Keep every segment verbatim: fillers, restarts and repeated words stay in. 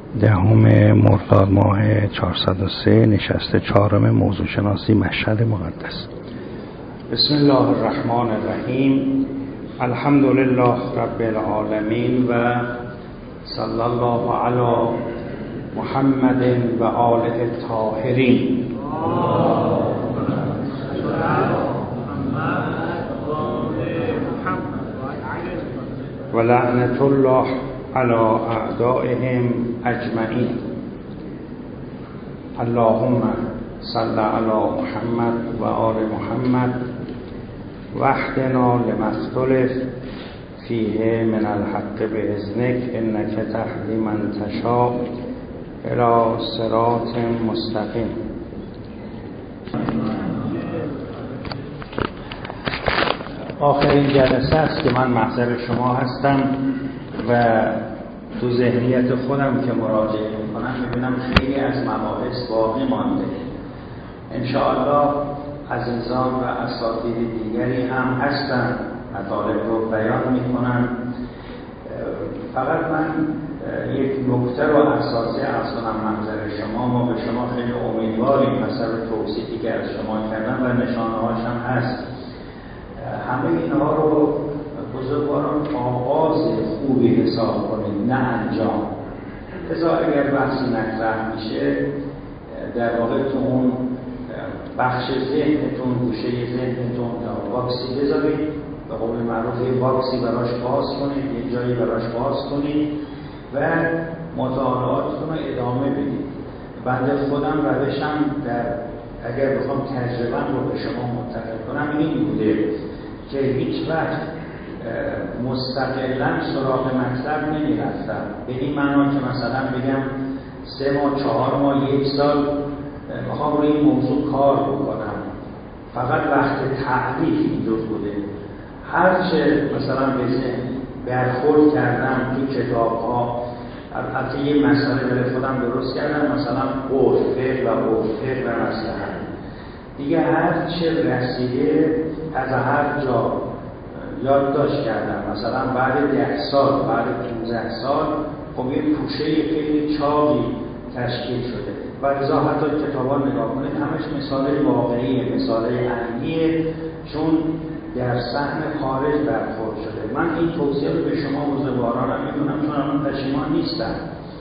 دهم مرداد ماه چهارصد و سه، نشست چهارم موضوع شناسی مشهد مقدس. بسم الله الرحمن الرحیم. الحمد لله رب العالمین و صلی الله علی محمد و آله الطاهرین. و لعنت الله علی اعدائهم اجمعین. اللهم صل علی محمد و آل محمد و اهدنا لما اختلف فیه من الحق باذنک انک تهدی من تشاء الی صراط مستقیم. آخرین جلسه است که من محضر شما هستم و تو ذهنیت خودم که مراجعه میکنم میبینم خیلی از مباحث باقی مانده. انشاءالله عزیزان و اساتید دیگری هم هستن مطالب رو بیان میکنن. فقط من یک نکته رو اساسی عرض کنم محضر شما. ما به شما خیلی امیدواریم مثلا توصیفی که از شما کردم و نشانه هاش هم هست. همه اینها رو بزرگواران آغاز خوبی حساب کنید، نه انجام. لذا اگر بحثی مطرح میشه در واقع تو اون بخش ذهنتون، گوشه ذهنتون یا باکسی بذارید، به قول معروف یه باکسی براش باز کنید، یه جایی براش باز کنید و مطالعاتتون رو ادامه بدید. بنده خودم روشم در اگر بخوام تجربه رو به شما منتقل کنم این بوده که هیچ وقت مستقلاً سراغ مطلب نمی رفتم. به این معنا که مثلا بگم سه ماه، چهار ماه، یک سال میخوام روی این موضوع کار بکنم. فقط وقت تعریف اینجور بوده. هرچه مثلا به ذهن برخورد کردم تو کتاب ها، البته یه مسئله برای خودم درست کردم، مثلا عرفه و عرفه و مثلا دیگه هرچه رسیده از هر جا یادداشت کردم. مثلا بعد ده سال، بعد پانزده سال خب یه پوشه خیلی چاقی تشکیل شده و لذا حتی کتابا نگاه کنید همش مثال واقعیه، مثال عملیه، چون در صحن خارج برخورد شده. من این توصیه رو به شما بزرگوارانم میکنم چون من پشیمان نیستم.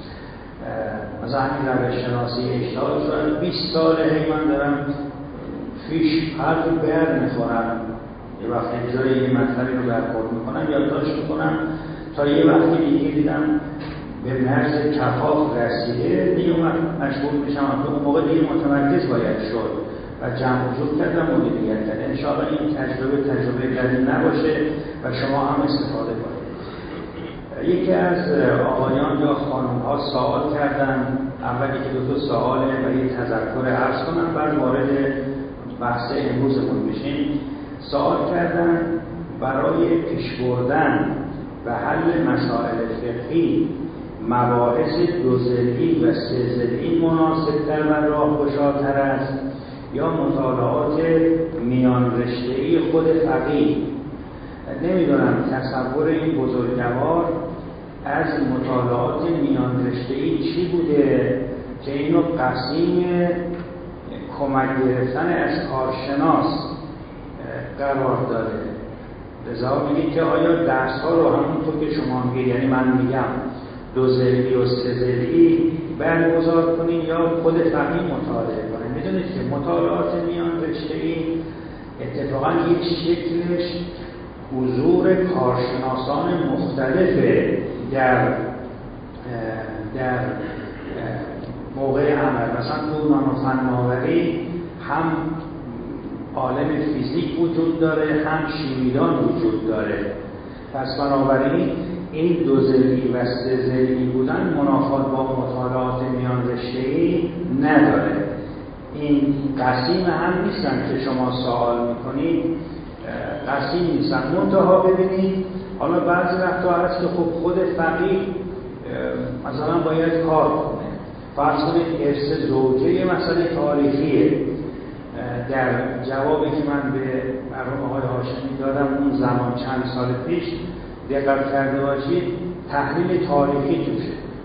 مثلا همین روش شناسی اشتغال شدن بیست ساله هی من دارم فیش حرفی بر میخورم، یه وقت اجرای یه مطلبی رو برخورد میکنم، یادداشت میکنم تا یه وقتی دیگه دیدم به مرز کفاف رسیده، دیگه مشغول میشم. اون موقع دیگه متمرکز باید شد و جمع وجود کردم مدیریت کرد. انشاءالله این تجربه تجربه بدی نباشه و شما هم استفاده کنید. یکی از آقایان یا خانم ها سوال کردن، اولی که دو تا سواله و یه تذکر عرض کنم بعد وارد بحث امروزمون بشیم. سوال کردن برای پیش بردن و حل مسائل فقهی مباحث دو ضلعی و سه ضلعی مناسب‌تر و راهگشاتر است یا مطالعات میان رشته‌ای خود فقیه؟ نمیدونم تصور این بزرگوار از مطالعات میان رشته‌ای چی بوده که اینو قسیم کمک گرفتن از کارشناس قرار داده. لذا میگه که آیا درس ها رو همونطور که شما میگه، یعنی من میگم دو ضلعی و سه ضلعی برگزار کنین یا خود فقیه مطالعه کنین؟ میدونید که مطالعات میان رشته‌ای اتفاقا یک شکلش حضور کارشناسان مختلفه در در موقع عمل. مثلا تو نانو فناوری هم عالم فیزیک وجود داره، هم شیمیدان وجود داره. پس بنابراین این دو ضلعی و سه ضلعی بودن منافات با مطالعات میان رشته‌ای نداره. این قسیم هم نیستن که شما سوال میکنید، قسیم نیستن. منتها ببینید حالا بعضی وقتا هست که خب خود فقیه مثلا باید کار کنه. فرض کنید ارث زوجه مسئله تاریخیه. در جوابی که من به مرحوم آقای هاشمی دادم اون زمان چند سال پیش دقت کرده باشید تحلیل تاریخی توشه.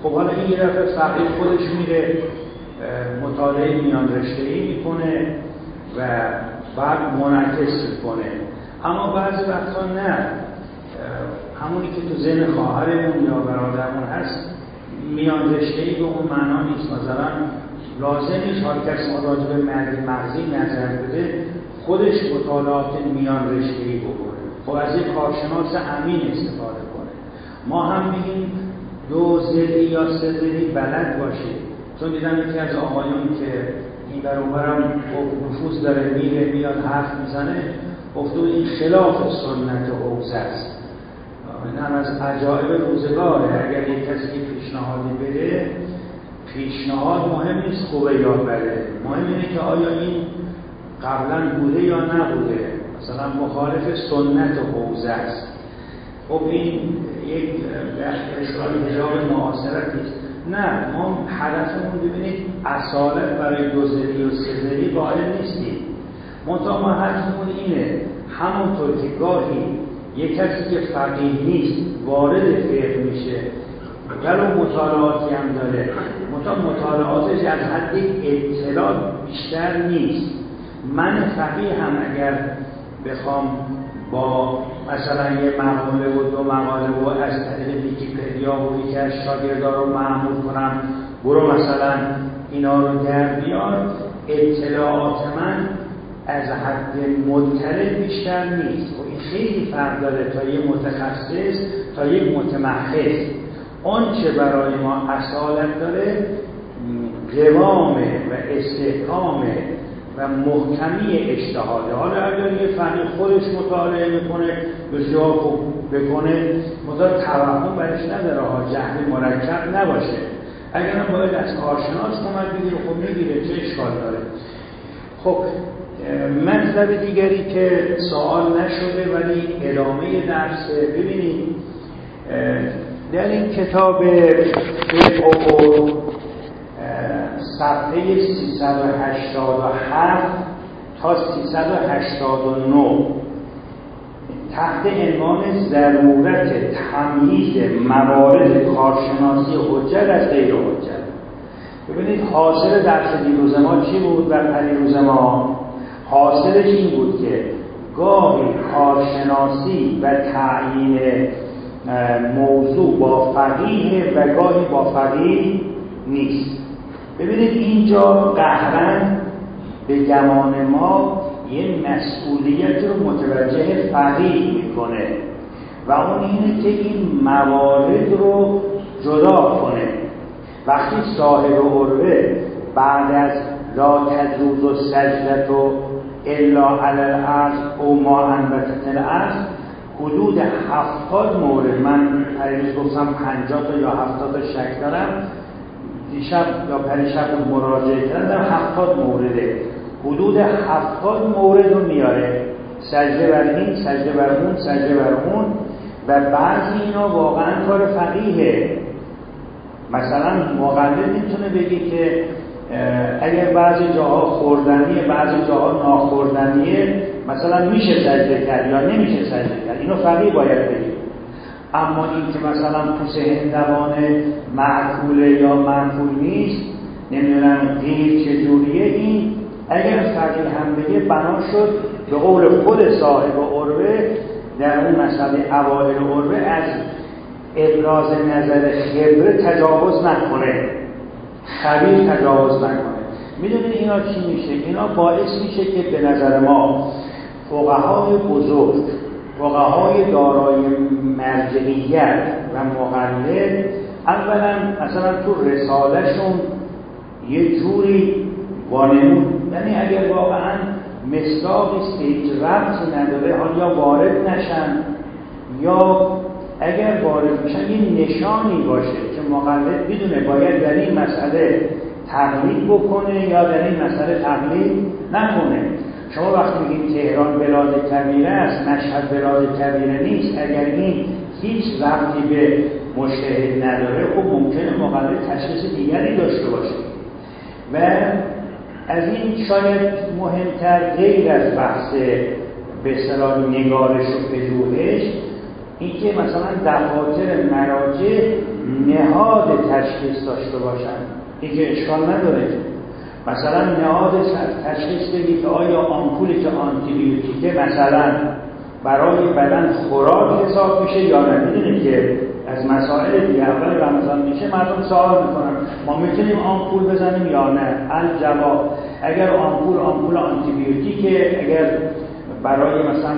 خب حالا این یه دفعه فقیه خودش میره مطالعه میان رشته‌ای میکنه و بعد منعکس میکنه. اما بعضی وقتا نه، همونی که تو ذهن خواهرمون یا برادرمون هست میان رشته‌ای به اون معنا نیست. مثلا لازم نیست هر کس ما راجع به مغزی نظر بده خودش مطالعات میان رشته‌ای بکنه. خب از یک کارشناس امین استفاده کنه. ما هم میگیم دو ذری یا سه ذری بلد باشید، چون دیدم یکی از آقایون که این بر اونورم نفوذ داره میره میاد حرف میزنه، گفته این خلاف سنت حوزه است. این هم از عجایب روزگاره. اگر یک کسی که پیشنهادی بده، پیشنهاد مهم نیست خوبه یا بده، مهم اینه که آیا این قبلا بوده یا نبوده، مثلا مخالف سنت حوزه است. خب این یک اصطلاح حجاب معاصرتی است. نه، ما هدفمون ببینید اصالت برای دو ذری و سه ذری قائل نیستیم. منتها ما حرفمون اینه همونطور که گاهی یک کسی که فقیه نیست وارد فقه میشه ولو مطالعاتی هم داره، منتها مطالعاتش از حد اطلاع بیشتر نیست. من فقیه هم اگر بخوام با مثلا یه مقاله و دو مقاله و از طریق ویکی‌پدیا و یکی از شاگردان رو معمول کنم برو مثلا اینا رو در بیار، اطلاعات من از حد مطلع بیشتر نیست. و این خیلی فرق داره تا یه متخصص تا یک متمحض. اون چه برای ما اصالت داره قوام و استحکام و محکمی اجتهاده. حالا اگر یه فقیه خودش مطالعه میکنه بسیار خوب بکنه، مطالعه توهم برش نداره ها، جهل مرکب نباشه. اگر هم باید از کارشناس کمک بگیره، خب میگیره، چه اشکال داره. خب مطلب دیگری که سوال نشده ولی ادامه درس، ببینید در این کتاب فقه صفحه سیصد و هشتاد و هفت تا سیصد و هشتاد و نه تحت عنوان ضرورت تمییز موارد کارشناسی حجت از غیر حجت. ببینید حاصل درس دیروز ما چی بود و پریروز ما؟ حاصلش این بود که گاهی کارشناسی و تعیین موضوع با فقیه و گاهی با فقیه نیست. ببینید اینجا قهرن به گمان ما یه مسئولیت رو متوجه فقیه میکنه و اون اینه که این موارد رو جدا کنه. وقتی صاحب عروه بعد از لا تجوز و سجدت و الا علی الارض او ما انبتت الارض حدود هفتاد مورد، من پریروز گفتم پنجاه تا یا هفتاد تا شک دارم، دیشب یا پریشب بود مراجعه کردم هفتاد مورده، حدود هفتاد مورد رو میاره، سجده بر این، سجده بر اون، سجده بر اون، و بعضی اینا واقعا کار فقیهه. مثلا مقلد میتونه بگی که اگر بعضی جاها خوردنیه بعضی جاها ناخوردنیه، مثلا میشه سجده کرد یا نمیشه سجده کرد، اینو فقیه باید بگی. اما این که مثلا پوست هندوان معقوله یا معقول نیست، نمیدونم غیر چجوریه، این اگر فقیه هم بگه بنا شد به قول خود صاحب عروه در اون مسئله اوائل عروه از ابراز نظر خبره تجاوز نکنه، خبیر تجاوز نکنه. میدونید اینا چی میشه؟ اینا باعث میشه که به نظر ما فقهای بزرگ، فقهای دارای مرجعیت و مقلد، اولا مثلا تو رسالهشون یه جوری وانمود، یعنی اگر واقعا مصداقی است که هیچ ربطی نداره، حال یا وارد نشن یا اگر وارد میشن یه نشانی باشه که مقلد بدونه باید در این مسئله تقلید بکنه یا در این مسئله تقلید نکنه. شما وقتی میگید تهران بلاد کبیره است، مشهد بلاد کبیره نیست، اگر این هیچ ربطی به مجتهد نداره، خب ممکنه مقلد تشخیص دیگری داشته باشه. و از این شاید مهمتر غیر از بحث به اصطلاح نگارش و پژوهش، این که مثلا دفاتر مراجع نهاد تشخیص داشته باشن، این که اشکال نداره. مثلا نهاد تشخیص بگید که آیا آمپولی که آنتیبیوتیکه مثلا برای بدن خوراک حساب میشه یا نه. میدونید که از مسائل دیگه اول رمضان میشه مردم سوال میکنن ما میتونیم آمپول بزنیم یا نه؟ الجواب اگر آمپول آمپول آنتیبیوتیکه، اگر برای مثلا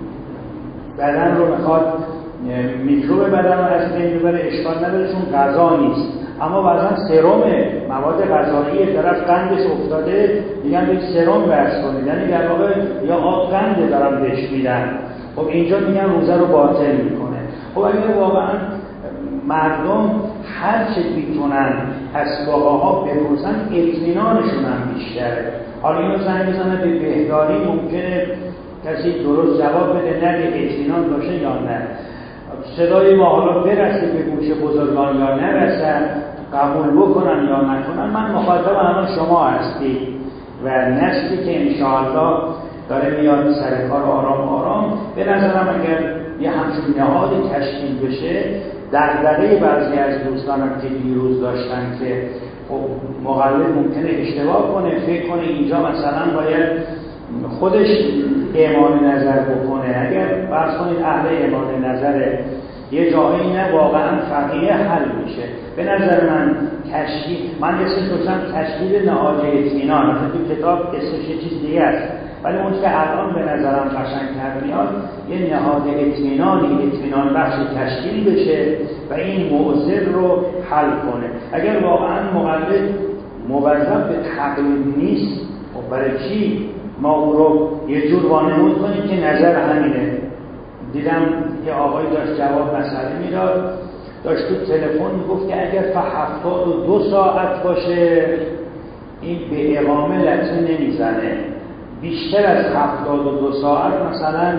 بدن رو میخواد میکروب بدن رو از بین ببره اشکال نداره چون غذا نیست. اما بعضا سرم مواد غذایی طرف قندش افتاده میگن به سرم بس کنید، یعنی در واقع یا آب قنده دارم بهش میدن. خب اینجا میگن روزه رو باطل میکنه. خب اگر واقعا مردم هر چه بیتونن از فقها بپرسن اطمینانشون هم بیشتره. حالا اینو زنگ بزنه به بهداری ممکنه کسی درست جواب بده نه به اطمینان باشه یا نه. صدای ما حالا برسه به گوش بزرگان یا نرسه، قبول بکنن یا نکنن، من مخاطب همه شما هستی و نسلی که انشاءالله داره میاد سر کار آرام آرام. به نظرم اگر یه همچون نهاد تشکیل بشه، دغدغه بعضی از دوستانم که دیروز داشتن که خب مقلد ممکنه اشتباه کنه، فکر کنه اینجا مثلا باید خودش اعمال نظر بکنه. اگر فرض کنید اهل اعمال نظره یه جایی نه واقعا فقیه حل میشه. به نظر من تشکیل، من اسمش گفتم تشکیل نهاد اطمینان، تو کتاب اسمش یه چیز دیگه است، ولی اون که الان به نظرم قشنگ‌تر میاد یه نهاد اطمینانی اطمینان بخش تشکیل بشه و این معضل رو حل کنه. اگر واقعا مقلد موظف به تقلید نیست، خب برای چی ما او رو یه جور وانمود کنیم که نظر همینه؟ دیدم یه آقایی داشت جواب مسئله میداد، داشت تو تلفن میگفت که اگر تا هفتاد و دو ساعت باشه این به اقامه لطمه نمیزنه، بیشتر از هفتاد و دو ساعت مثلا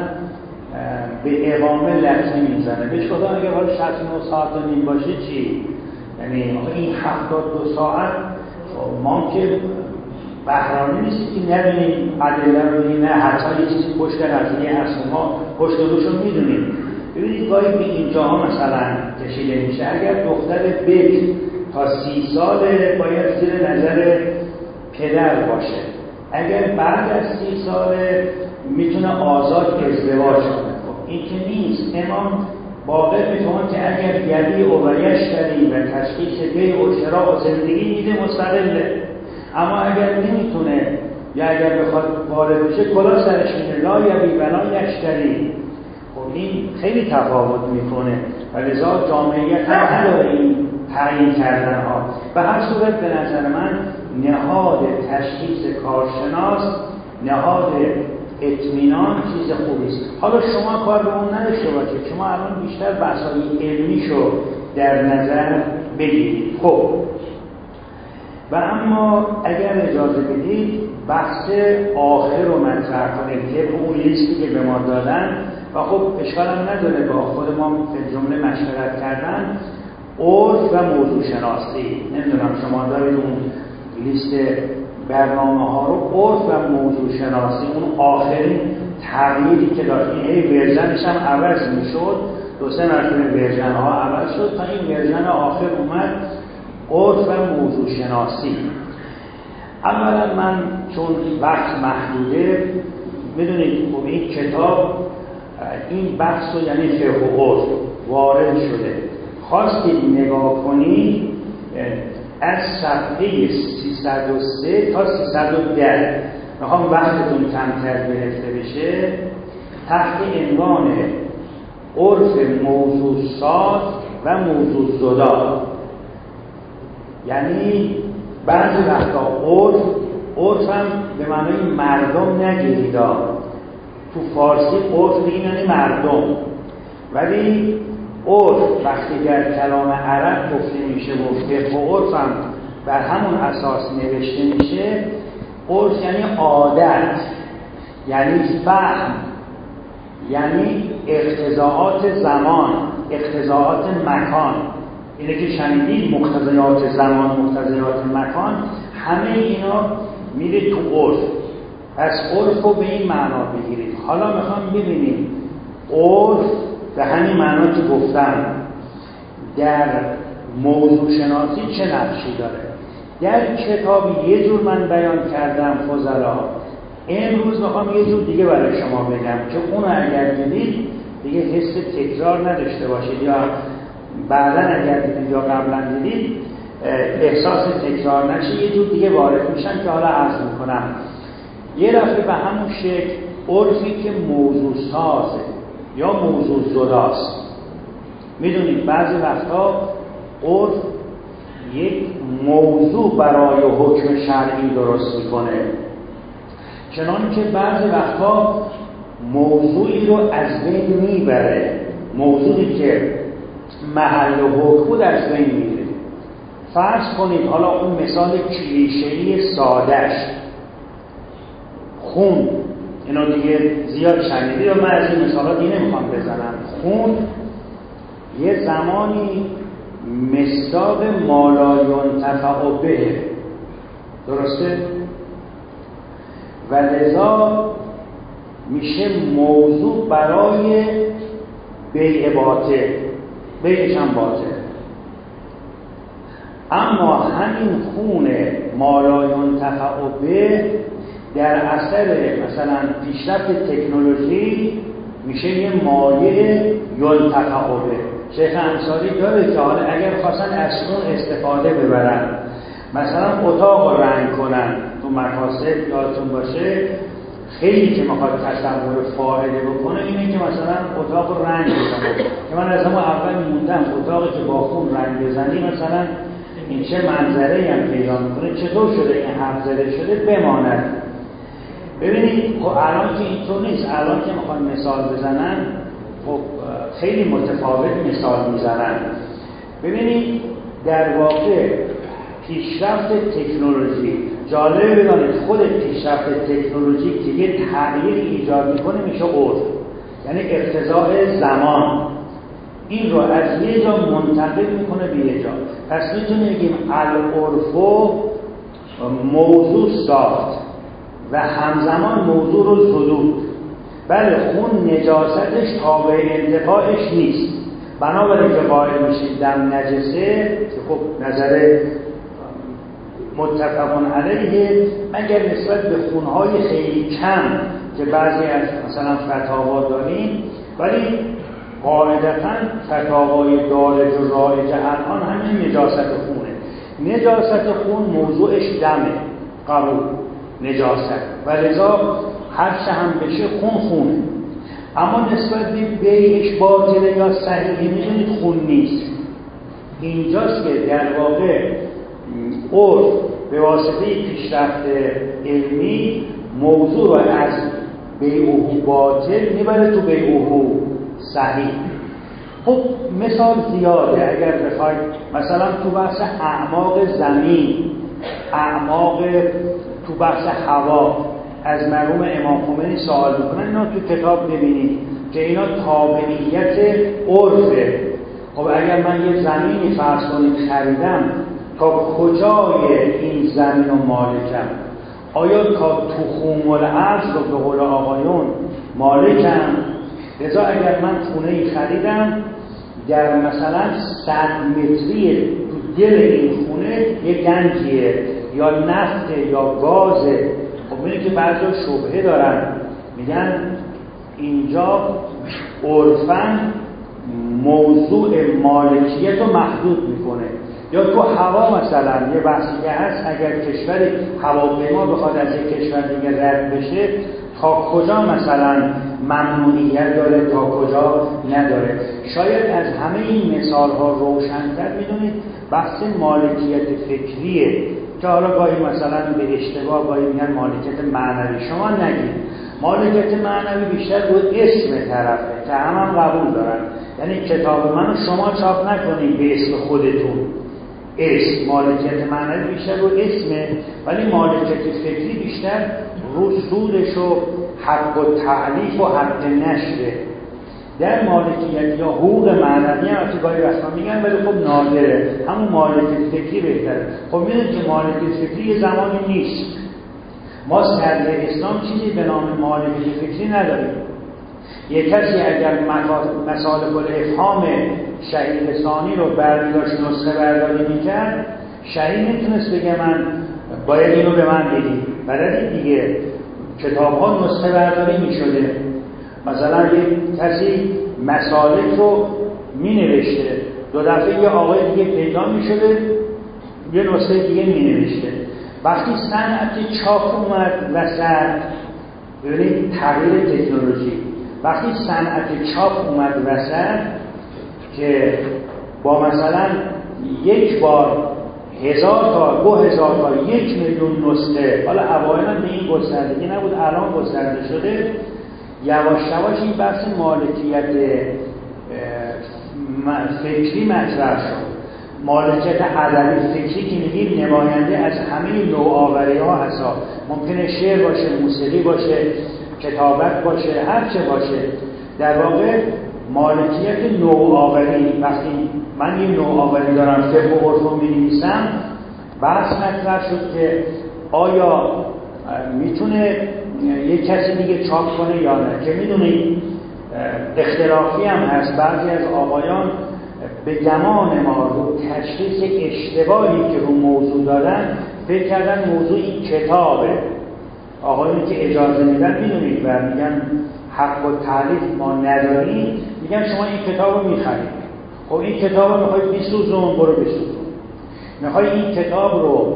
به اقامه لطمه میزنه. بهش گفتم اگر حالا شصت و نه ساعت و نیم باشه چی؟ یعنی این هفتاد و دو ساعت ما که بهرانه نیست که نبینیم ادله رو ببینیم، نه حتی یه چیزی پشت قضیه هست ما پشت روش رو میدونیم. ببینید گاهی به اینجاها مثلا کشیده میشه اگر دختر بکر تا سی ساله باید زیر نظر پدر باشه، اگر بعد از سی ساله میتونه آزاد ازدواج کنه. این که نیست. امام باقر میتونه که اگر گلی اوریش داری و تشخیص بیع و شراء و زندگی میده مستقله، اما اگر نمیتونه یا اگر بخواد وارد بشه کلا سرش میده لا یبی ولا یشتری. خب این خیلی تفاوت میکنه و لذا جامعیت هم نداره این تعیین کردن ها. به هر صورت به نظر من نهاد تشخیص کارشناس، نهاد اطمینان چیز خوبیست. حالا شما کار به اون نداشته باشید، شما الان بیشتر بحث‌های علمیشو در نظر بگیرید. خب و اما اگر اجازه بدید بحث آخر رو مطرح کنیم که اون لیستی که به ما دادن و خب اشکال هم نداره با خود ما به جمله مشورت کردن عرف و موضوع شناسی. نمیدونم شما دارید اون لیست برنامه ها رو عرف و موضوع شناسی، اون آخرین تغییری که داشت این هی ورژنش هم عوض میشد، دو سه مرتبه ورژن ها عوض شد تا این ورژن آخر اومد عرف و موضوع شناسی. اولا من چون وقت محدوده میدونید خب این کتاب این بحث رو یعنی فقه و عرف وارد شده، خواستید نگاه کنید از صفحه سیصد و سه تا سیصد و ده، میخوام وقتتون کمتر گرفته بشه، تحت عنوان عرف موضوع ساز و موضوع زدا. یعنی بعضی وقتا عرف عرف هم به معنای مردم نگیرید، تو فارسی عرف دیگه یعنی مردم، ولی عرف وقتی در کلام عرب گفته میشه و فقه و عرف هم بر همون اساس نوشته میشه، عرف یعنی عادت، یعنی فهم، یعنی اقتضاعات زمان، اقتضاعات مکان. اینه که شنیدید مقتضیات زمان، مقتضیات مکان، همه اینا میره تو عرف. پس عرف رو به این معنا بگیرید. حالا میخوام ببینیم عرف به همین معنا که گفتم در موضوع شناسی چه نقشی داره. در کتاب یه جور من بیان کردم فضلا، امروز میخوام یه جور دیگه برای شما بگم که اون اگر دیدید دیگه حس تکرار نداشته باشید، یا بعدا اگر دیدید یا قبلا دیدید احساس تکرار نشه، یه جور دیگه وارد میشن که حالا عرض میکنم. یه دفعه به همون شکل عرفی که موضوع سازه یا موضوع زداست. میدونید بعضی وقتا عرف یک موضوع برای حکم شرعی درست میکنه، چنانکه بعضی وقتا موضوعی رو از بین میبره، موضوعی که محل حکم بود از بین میره. فرض کنید حالا اون مثال کلیشه‌ای سادهش خون، اینو دیگه زیاد شنیدید و من از این مثالا دیگه نمیخوام بزنم. خون یه زمانی مصداق ما لا ینتفع به، درسته؟ و لذا میشه موضوع برای بیع باطل، بیعش هم باطل. اما همین خون ما لا ینتفع به در اثر مثلا پیشرفت تکنولوژی میشه یه مایع ینتفع به. شیخ انصاری داره که حالا اگر خواستن از اون استفاده ببرن، مثلا اتاق رنگ کنن، تو مکاسب یادتون باشه خیلی که میخواد تصور فاعله بکنه اینه که مثلا اتاق رنگ بزنه، که من از همون اول موندم اتاقی که با خون رنگ بزنی مثلا این چه منظره‌ای هم پیدا میکنه، چطور شده این حرف زده شده بماند. ببینید خب الان که اینطور نیست، الان که میخوان مثال بزنن خب خیلی متفاوت مثال میزنن. ببینید در واقع پیشرفت تکنولوژی، جالبه بدانید خود پیشرفت تکنولوژی که یه تغییر ایجاد میکنه میشه عرف، یعنی اقتضاء زمان این رو از یه جا منتقل میکنه به یه جا. پس میتونیم بگیم العرف موضوع ساخت و همزمان موضوع رو زدود. بله خون نجاستش تابع انتفاعش نیست، بنابراین که قائل میشید دم نجسه که خب نظر متفقون علیه، مگر نسبت به خونهای خیلی کم که بعضی از مثلا فتاوا داریم، ولی قاعدتا فتاوای دارج و رایج الان همین نجاست خونه. نجاست خون موضوعش دمه، قبول نجاست، و لذا هر چه هم بشه خون خونه. اما نسبت به بیعش باطله یا صحیحی میدونید خون نیست. اینجاست که در واقع عرف به واسطه پیشرفت علمی موضوع رو از بیعه باطل میبره تو بیعه صحیح. خب مثال زیاده، اگر بخواید مثلا تو بحث اعماق زمین، اعماق تو بحث هوا از مرحوم امام خمینی سوال میکنن، اینا تو کتاب ببینید که اینا تابعیت عرفه. خب اگر من یه زمینی فرض کنید خریدم، تا کجای این زمین و مالکم؟ آیا تا تخوم الارض رو به قول آقایون مالکم؟ لذا اگر من خونه ای خریدم در مثلا صد متری تو دل این خونه یه گنجیه یا نفته یا گازه، خب میگه که بعضی شبهه دارن، میگن اینجا عرفاً موضوع مالکیت رو محدود میکنه. یا تو هوا مثلا یه بحثی که هست، اگر کشور هواپیما بخواد از یک کشور دیگه رد بشه تا کجا مثلا ممنوعیت داره تا کجا نداره. شاید از همه این مثال ها روشن‌تر میدونید بحث مالکیت فکریه که حالا گاهی مثلا به اشتباه گاهی میگن مالکیت معنوی. شما نگید مالکیت معنوی بیشتر رو اسم طرفه که هم هم قبول دارن، یعنی کتاب منو شما چاپ نکنید به اسم خودتون، اسم مالکیت معنوی بیشتر رو اسمه، ولی مالکیت فکری بیشتر رو سودش و حق و تعلیف و حق نشره. در مالکیت یا حقوق معنوی هم از گاهی وقتا میگن ولی خب نادره، همون مالکیت فکری بهتره. خب میدونید که مالکیت فکری یه زمانی نیست، ما در اسلام چیزی به نام مالکیت فکری نداریم. یک کسی اگر مسالک الافهام شهید ثانی رو برداشت نسخه برداری میکرد، شهید نمیتونست بگه من باید اینو به من بدید. بلدید دیگه کتاب ها نسخه برداری میشده. مثلا یک کسی مسالک رو می نوشته، دو دفعه یه آقای دیگه پیدا می شده یه نسخه دیگه می نوشته. وقتی صنعت چاپ اومد وسط، ببینید تغییر تکنولوژی، وقتی صنعت چاپ اومد وسط که با مثلا یک بار هزار تا دو هزار تا یک میلیون نسخه، حالا اوایل به این گستردگی نبود، الان گسترده شده، یواش یواش این بحث مالکیت فکری مطرح شد. مالکیت ادبی فکری که میگیم نماینده از همه نوآوری ها هست. ممکنه شعر باشه، موسیقی باشه، کتابت باشه، هر چه باشه. در واقع مالکیت نوآوری، وقتی من یه نوآوری دارم فقه و عرف رو می‌نویسم، بحث مطرح شد که آیا میتونه یک کسی دیگه چاپ کنه یا نه. که میدونید اختلافی هم هست، بعضی از آقایان به گمان ما رو تشخیص اشتباهی که رو موضوع دادن فکر کردن موضوع این کتابه. آقایانی که اجازه میدن میدونید و میگن حق و تعلیف ما نداریم، میگن شما این کتاب رو میخرید. خب این کتاب رو میخواید بیسوزون، برو بیسوزون. میخوای این کتاب رو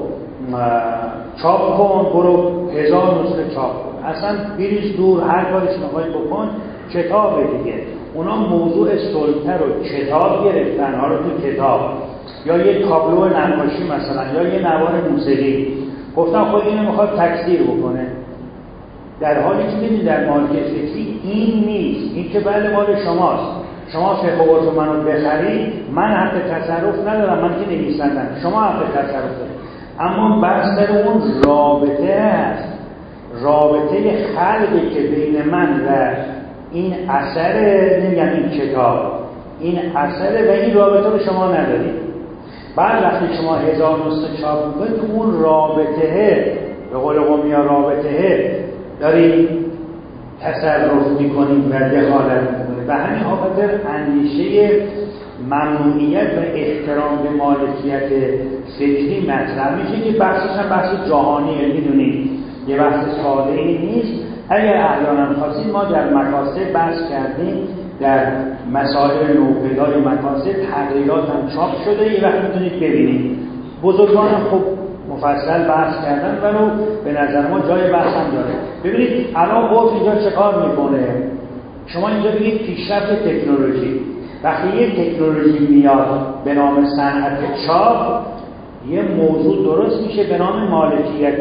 چاپ کن، برو هزار نسخه چاپ کن. اصلا بریز دور، هر کارش میخوای بکن، کتاب دیگه. اونا موضوع سلطه رو کتاب گرفتن، حالا تو کتاب یا یه تابلو نقاشی مثلا یا یه نوار موسیقی، گفتن خود اینو میخواد تکثیر بکنه. در حالی که ببینید در مالکیت فکری این نیست. این که بله مال شماست، شما فقه و عرف منو بخرید، من حق تصرف ندارم، من که نویسندم، شما حق تصرف دارید. اما بحث در اون رابطه است، رابطه خلقی که بین من و این اثر، نمیگم این کتاب، این اثر و این رابطه رو شما ندارید. بعد وقتی شما هزار نسخه چاپ میکنید، اون رابطه، به قول قومیا رابطه دارید تصرف میکنید و دخالت میکنید. و همین خاطر اندیشه ممنوعیت و احترام به مالکیت فکری مطرح میشه که بحثش هم بحث جهانیه. میدونید یه بحث ساده ای نیست. اگر احیانا خواستید ما در مقاصد بحث کردیم، در مسائل نوپیدای مقاصد تغییرات هم چاپ شده، یه وقت میتونید ببینید. بزرگان هم خب مفصل بحث کردن و رو به نظر ما جای بحث هم داره. ببینید الان عرف اینجا چه کار میکنه؟ شما اینجا بگید پیشرفت تکنولوژی. وقتی یک تکنولوژی میاد به نام صنعت چاپ، یه موضوع درست میشه به نام مالکیت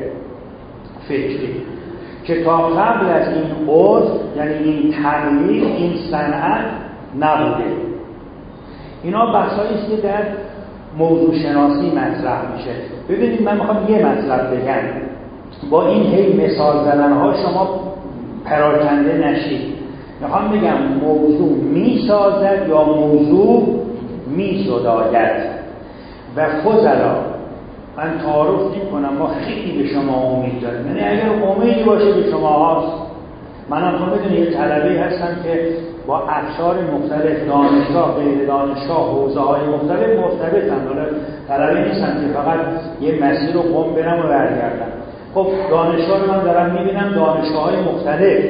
فکری که تا قبل از این عرف، یعنی این تغییر، این صنعت نبوده. اینا بحثایی است که در موضوع شناسی مطرح میشه. ببینید من میخوام یه مطلب بگم، با این هی مثال زدن ها شما پراکنده نشید. میخوام بگم موضوع میسازد یا موضوع میزداید. و فضلا من تعارف نمی‌کنم، ما خیلی به شما امید داریم. یعنی اگر امیدی باشه به شما هاست، من هم تو میدونی یه طلبه‌ای هستم که با اقشار مختلف دانشگاه، غیر دانشگاه، حوزه‌های مختلف مرتبطم. حالا طلبه نیستم که فقط یه مسیر رو قم برم و برگردم. خب دانشگاه رو من دارم میبینم، دانشگاه‌های مختلف،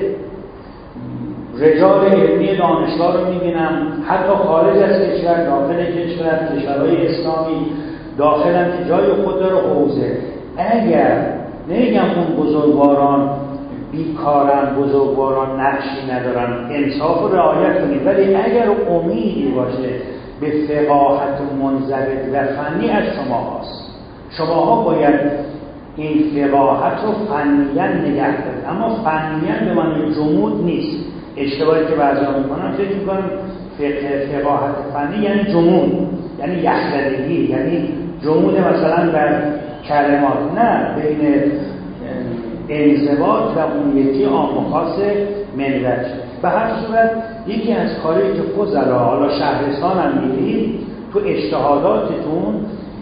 رجال علمی دانشگاه رو میبینم، حتی خارج از کشور، داخل کشور، کشورهای اسلامی داخلم که جای خود داره حوزه. اگر نمیگم اون بزرگواران بیکارن، بزرگواران نقشی ندارن، انصاف و رعایت کنید، ولی اگر امیدی باشه به فقاهت منضبط و فنی از شما هست، شماها باید این فقاهت رو فنیاً نگه دارید. اما فنیاً به معنی جمود نیست. اشتباهی که بعضی‌ها میکنن فکر میکنن فقه فقاهت فنی یعنی جمود، یعنی یخزدگی، یعنی جمود مثلا در کلمات. نه، بین انضباط و اون یکی عام و خاص ملت. به هر صورت یکی از کاری که فضلا، حالا شهرستان هم میرید تو اجتهاداتتون،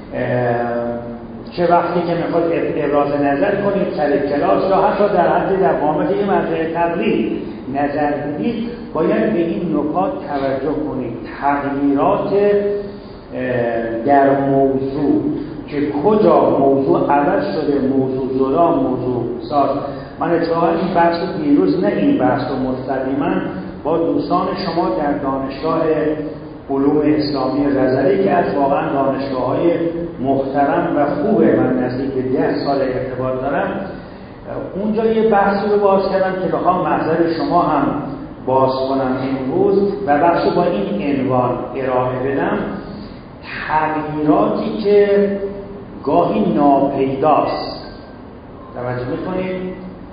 چه وقتی که میخواد ابراز نظر کنید سر کلاس یا حتی در حد در قامت یه مجلس تقریر، نظر بدید باید به این نکات توجه کنید. تغییرات در موضوع که کجا موضوع عوض شده، موضوع زدا، موضوع ساز. من اتفاقا این بحث دیروز، نه این بحث رو مستقیما با دوستان شما در دانشگاه علوم اسلامی رزلی که از واقعا دانشگاه‌های محترم و خوبه، من نزدیک به ده سال ارتباط دارم، اونجا یه بحثی رو باز کردم که بخوام محضر شما هم باز کنم امروز و بحث با این عنوان ارائه بدم: تغییراتی که گاهی ناپیداست. توجه میکنید؟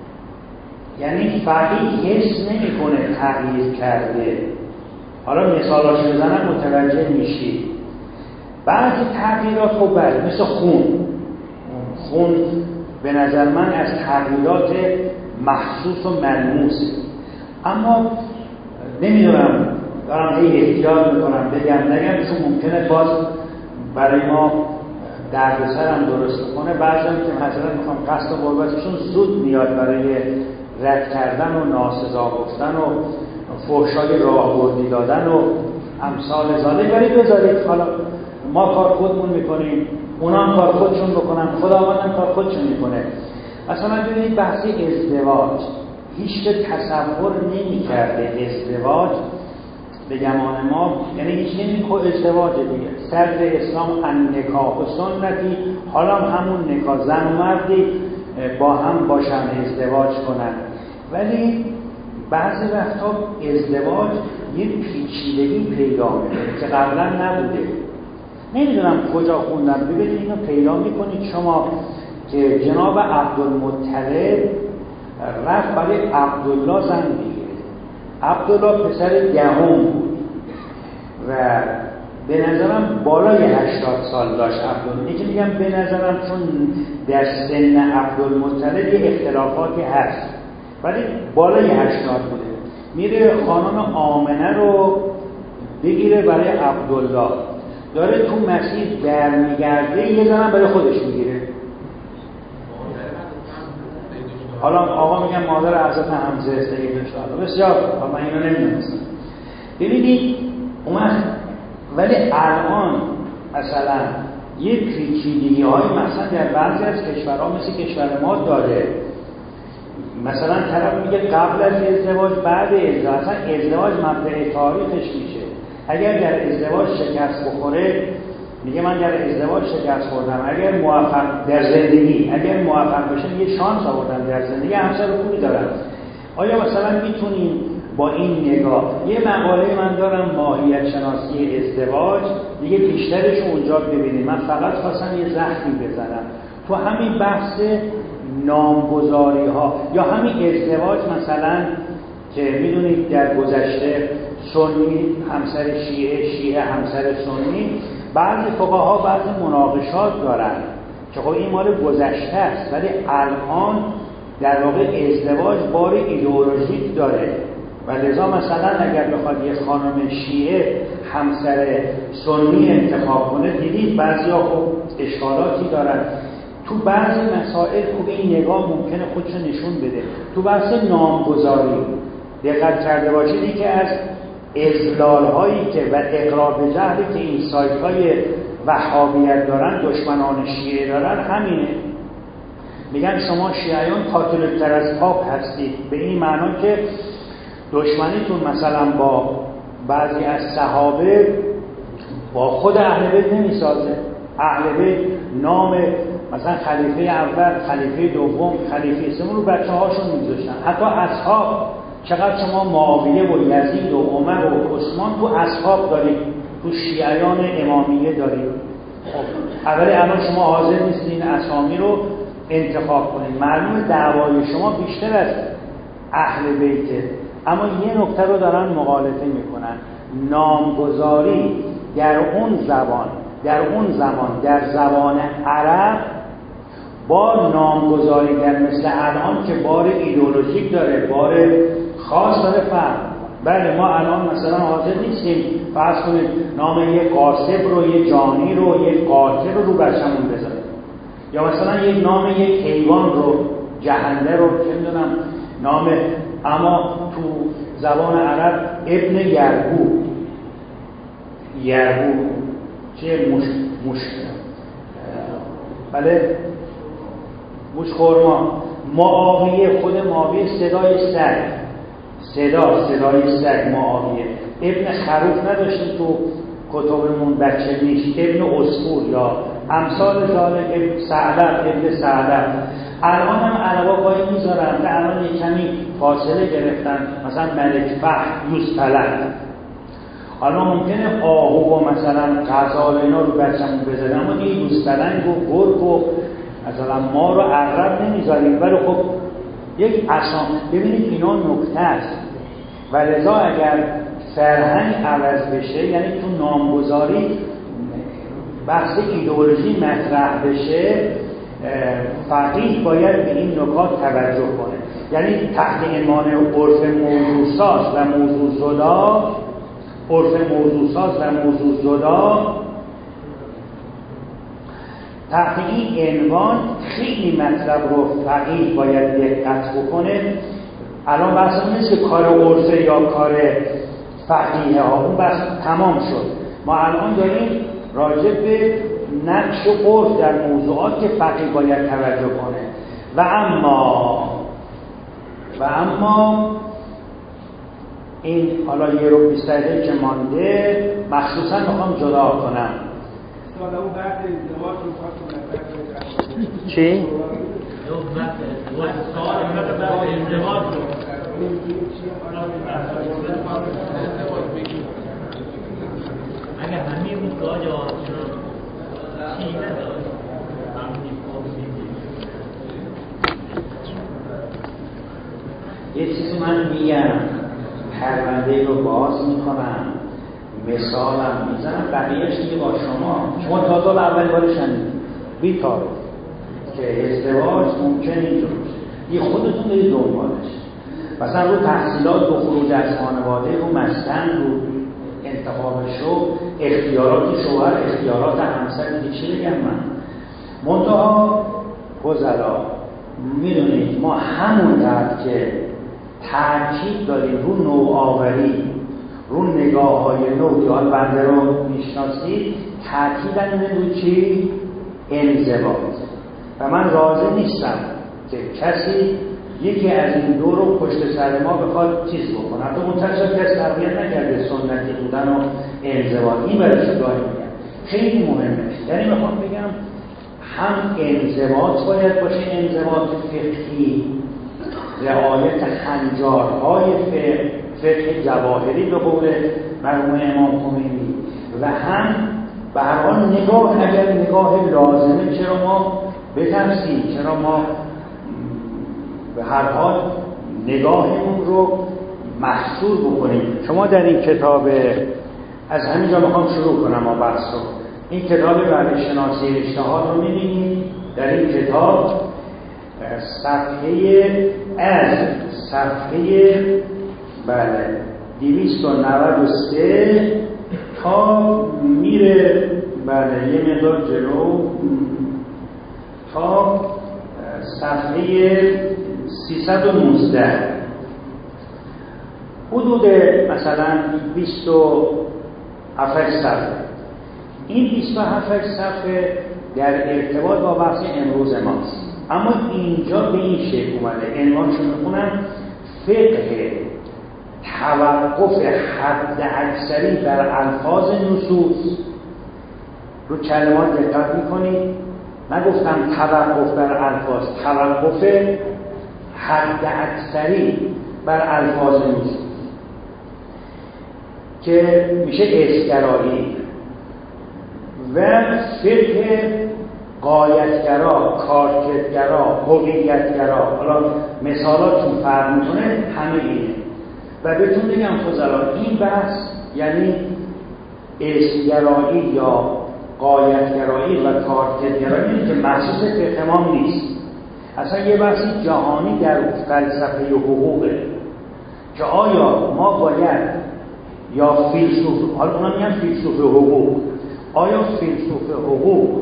یعنی فقیه حس نمیکنه تغییر کرده. حالا مثالاش بزنم متوجه میشید. بعضی تغییرات خب بله، مثل خون خون به نظر من از تغییرات محسوس و ملموس، اما نمیدونم، دارم هی احتیاط میکنم بگم نگم، چون ممکنه باز برای ما دردسر هم درست کنه. بعضی هم که مثلا میخوام قصد و قربتشون زود میاد برای رد کردن و ناسزا گفتن و فحشای راهبردی دادن و امثال ذالک، ولی بذارید حالا ما کار خودمون میکنیم، اونا هم کار خودشون بکنن، خداوند هم کار خودشون میکنه. مثلا ببینید بحث ازدواج، هیچ که تصور نمی‌کرده ازدواج به گمان ما، یعنی هیچ نمی‌کنه ازدواج دیگه. صدر اسلام ان نکاح و سنتی، حالا همون نکاح، زن و مردی با هم باشن ازدواج کنن. ولی بعضی وقتا ازدواج یه پیچیدگی پیدا می‌کنه که قبلا نبوده. نمیدونم کجا خوندم، ببینید اینو پیدا می‌کنید شما که جناب عبدالمطلب رفت برای عبدالله زن بگیره. عبدالله پسر دهم بود و به نظرم بالای هشتاد سال داشت عبدالله. یکی میگم به نظرم چون در سن عبدالمطلب یه اختلافاتی هست، ولی بالای هشتاد بوده. میره خانم آمنه رو بگیره برای عبدالله، داره تو مسیر برمیگرده یه زنم برای خودش میگیره. حالا آقا میگم مادر حضرت حمزه استگی داشته، بسیار خوب، من اینو نمیدونستم. ببینید اومد، ولی الان مثلا یه پیچیدگی های مثلا در بعضی از کشورها مثل کشور ما داره. مثلا طرف میگه قبل از ازدواج، بعد ازدواج، اصلا ازدواج مبدأ تاریخش میشه. اگر در ازدواج شکست بخوره میگه من در ازدواج شکست خوردم. اگر موفق در زندگی، اگر موفق بشن یه شانس آوردن در زندگی، همسر خوبی دارن. آیا مثلا میتونیم با این نگاه، یه مقاله من دارم ماهیت شناسی ازدواج، دیگه بیشترش اونجا ببینید. من فقط خواستم یه زخمی بزنم تو همین بحث نامگذاری ها یا همین ازدواج. مثلا که میدونید در گذشته سنی همسر شیعه، شیعه همسر سنی، بعضی فقها بعضی مناقشات دارن که خب این مال گذشته است، ولی الان در واقع ازدواج بار ایدئولوژیک داره و لذا مثلا اگر بخواد یه خانم شیعه همسر سنی انتخاب کنه، دیدید بعضیا خب اشکالاتی دارن تو بعضی مسائل. خوب این نگاه ممکنه خودشو نشون بده. تو بحث نامگذاری دقت کرده باشید که از اضلال هایی که و اقرار به جهلی که این سایت های وهابیت دارن، دشمنان شیعه دارن، همینه. میگن شما شیعیان کاتولیک‌تر از پاپ هستید، به این معنا که دشمنیتون مثلا با بعضی از صحابه با خود اهل بیت نمیسازه. اهل بیت نام مثلا خلیفه اول، خلیفه دوم، خلیفه سوم رو بچه هاشون میگذاشتن. حتی اصحاب، چقدر شما معاویه و یزید و عمر و عثمان تو اصحاب دارید، تو شیعیان امامیه دارید. خب اولی الان شما حاضر نیستین اسامی رو انتخاب کنید. معلومه دعوای شما بیشتر از اهل بیته. اما یه نکته رو دارن مخالفه میکنن: نامگذاری در اون زبان، در اون زمان، در زبان عرب با نامگذاری در مثل الان که بار ایدئولوژیک داره، بار خاص داره، فرق. بله ما الان مثلا حاضر نیستیم فرض کنید نام یک قاسب رو، یک جانی رو، یک قاتل رو رو بچه‌مون بذاریم، یا مثلا یک نام یک حیوان رو، جهنده رو، چه میدونم نام. اما تو زبان عرب ابن یربوع، یربوع چه مش مش بله موش خورما. معاویه، خود معاویه صدای سگ، صدا صدای سگ معاویه. ابن خروف نداشتیم تو کتبمون بچه نیست، ابن عصفور یا امثال ذالک، ابن ثعلب، ابن ثعلب. الان هم عربا پایی میذارن که الان یک کمی فاصله گرفتن، مثلا ملک فهد یوزطلب. حالا ممکنه آهو و مثلا غزال اینا رو بچه‌مون بذارن، اما این یوزطلنگ و گرگ و مثلا ما رو عقرب نمیذاریم. ولی خب یک اسام، ببینید اینا نکته است و لذا اگر فرهنگ عوض بشه، یعنی تو نامگذاری بحث ایدئولوژی مطرح بشه، فقیه باید به این نکات توجه کنه. یعنی تحت عنوان عرف موضوع ساز و موضوع زدا، عرف موضوع ساز و موضوع زدا، تحت این عنوان خیلی مطلب رو فقیه باید دقت بکنه. الان بحث نیست که کار عرفه یا کار فقیه ها، اون بحث تمام شد. ما الان داریم راجع به نقش و عرف در موضوعات که فقیه باید توجه کنه. و اما و اما این حالا یه رو بیست دقیقه که مانده مخصوصا میخوام جدا کنم. چی؟ اگر همین بود که آجا چی نداشت یه چیزی من میگم، پرونده رو باز میکنم، مثالم میزنم، بقیهش دیگه با شما. شما تا تا اول بار شنیدید بی‌تعارف که ازدواج ممکن اینجور یه خودتون دارید دنبالش، مثلا رو تحصیلات، رو خروج از خانواده، رو مسکن، رو انتخاب شو، اختیارات شوهر، اختیارات همسر، دیگه چی بگم من؟ منتها فضلا میدونید ما همونقدر که تاکید داریم رو نوآوری، رو نگاه های نو که آن بنده رو میشناسید، تاکیدن رو چی؟ انضباط. و من راضی نیستم که کسی یکی از این دو رو پشت سر ما بخواد چیز بکنه. حتی منتشر کسی تربیت نکرده سنتی بودن و انضباط، این برای شدایی میگم خیلی مهمه. یعنی میخوام بگم هم انضباط باید باشه، انضباط فقهی، رعایت هنجارهای فقه، فقه جواهری به قول مرحوم امام خمینی، و هم به هر حال نگاه، اگر نگاه لازمه چرا ما بترسیم، چرا ما به هر حال نگاهمون رو محصور بکنیم. شما در این کتاب، از همینجا میخوام شروع کنم ما بحث رو، این کتاب برای شناسی اجتهاد رو میبینید. در این کتاب صفحه از صفحه بله دویست و نود و سه تا میره بله یه مقدار جلو تا صفحه سیصد و نوزده، حدود مثلا بیست و هفت صفحه. این بیست و هفت صفحه در ارتباط با بحث امروز ماست، اما اینجا به این شکل اومده. عنوانشو میخونم: فقه توقف حد اکثری بر الفاظ نصوص. رو کلمات دقت میکنید، نگفتم توقف بر الفاظ، توقف حد اکثری بر الفاظ نصوص که میشه اسگرایی، و فقه غایتگرا، کارکردگرا، هویتگرا. حالا مثالاتون فرق میکنه، همه اینه. و بهتون بگم فضلا، این بحث یعنی اسگرایی یا غایتگرایی و کارکردگرایی که محسوس فقه ما نیست، اصلا یه بحثی جهانی در فلسفه حقوقه که آیا ما باید یا فیلسوف، حالا اونا میگن فیلسوف حقوق، آیا فیلسوف حقوق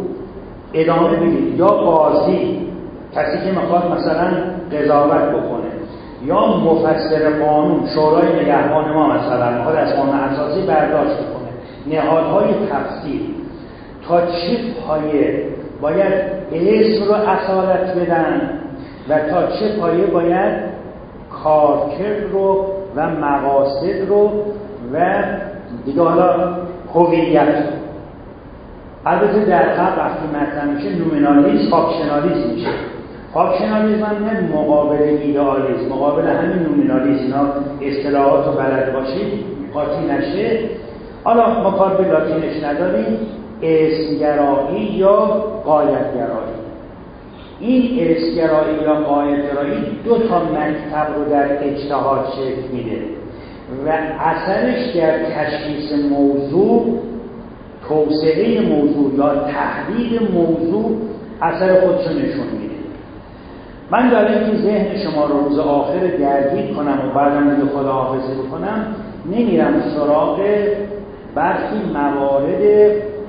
ادامه بدید یا قاضی، کسی که میخواد مثلا قضاوت بکنه، یا مفسر قانون شورای نگهبان ما مثلا میخواد از قانون اساسی برداشت کنه، نهادهای تفسیر تا چه پایه باید اسم رو اصالت بدن و تا چه پایه باید کارکرد رو و مقاصد رو و دیگه حالا هویت رو. البته در قبل وقتی مطرح میشه نومینالیسم فاکشنالیسم میشه. فاکشنالیسم هم نه مقابل ایدئالیسم، مقابل همین نومینالیسم. اینا اصطلاحات رو بلد باشید قاطی نشه. حالا ما کار به لاتینش نداریم. اسمگرایی یا غایت‌گرایی. این اسمگرایی یا غایت‌گرایی دو تا مکتب رو در اجتهاد شکل میده و اثرش در تشخیص موضوع، توسعه موضوع یا تحدید موضوع اثر خودشو نشون میده. من برای اینکه ذهن شما رو روز آخر درگیر کنم و بعدم دیگه خداحافظی بکنم نمیرم سراغ برخی موارد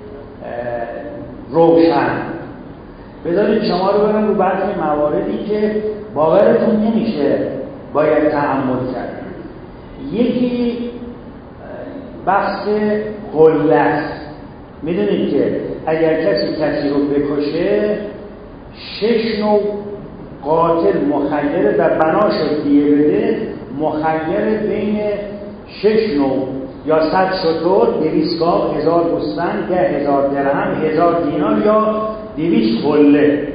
روشن. بذارید شما رو برم رو برخی مواردی که باورتون نمیشه باید تأمل کرد. یکی بحث حله است. میدونید که اگر کسی کسی رو بکشه شش نوع قاتل مخیره و بنا شد دیه بده، مخیر بین شش نوع یا صد شتر، دویست گاو، هزار گوسفند، ده هزار درهم، هزار دینار یا دویست حله.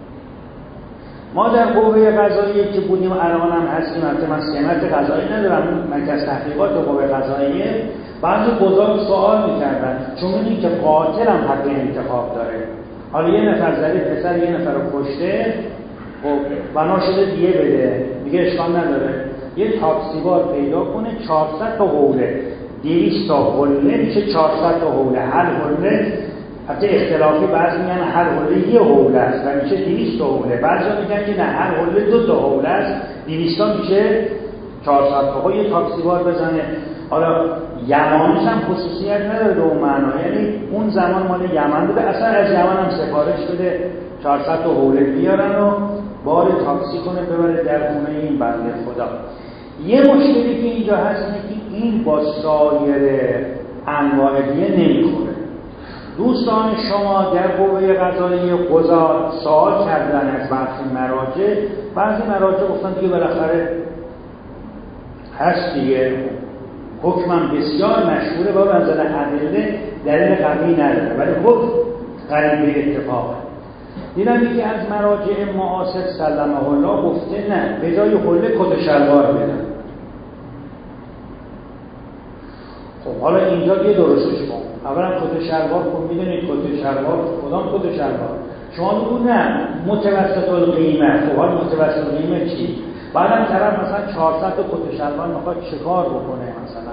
ما در قوه قضاییه که بودیم الان هم هستیم، البته من سمت قضایی ندارم، مرکز تحقیقات و قوه قضاییه، بعضی قضات سوال میکردن چون میدونی که قاتل هم حق انتخاب داره. حالا یه نفر زده پسر یه نفر رو کشته، خب بنا شده دیه بده، میگه اشکال نداره یه تاکسیوار پیدا کنه چهارصد تا حوله، دویست تا حوله میشه چهارصد تا حوله. هر حوله حتی اختلافی بعضی میگن هر حوله یه حوله است و میشه دویست تا حوله، بعضی میگن که نه هر حوله دو تا حوله است، دویست تا میشه چهارصد تا. یه تاکسیوار بزنه. حالا یمانیش هم خصوصیت نداره به اون معنا، یعنی اون زمان مال یمن بوده، اصلا از یمن هم سفارش بده چهارصد تا حوله بیارن و بار تاکسی کنه ببره در خونه این بنده خدا. یه مشکلی که اینجا هست اینه که این با سایر انواع دیگه نمیخوره. دوستان شما در قوه قضاییه قضات سوال کردن از برخی مراجع، بعضی مراجع گفتن دیگه بالاخره هست دیگه، حکمم بسیار مشهوره با منزل ادله دلیل قوی نداره ولی خب قریب به اتفاق. دیدم یکی از مراجع معاصر سلمه الله گفته نه به جای حله کت شلوار بدن. خب حالا اینجا یه درستش کن. اولا کت شلوار کن، میدونید کت شلوار کدام کت شلوار؟ شما بگو نه متوسط القیمه. خب حالا متوسط القیمه چی؟ بعدم طرف مثلا چهارصد تا کت شلوار میخواد چیکار بکنه مثلا؟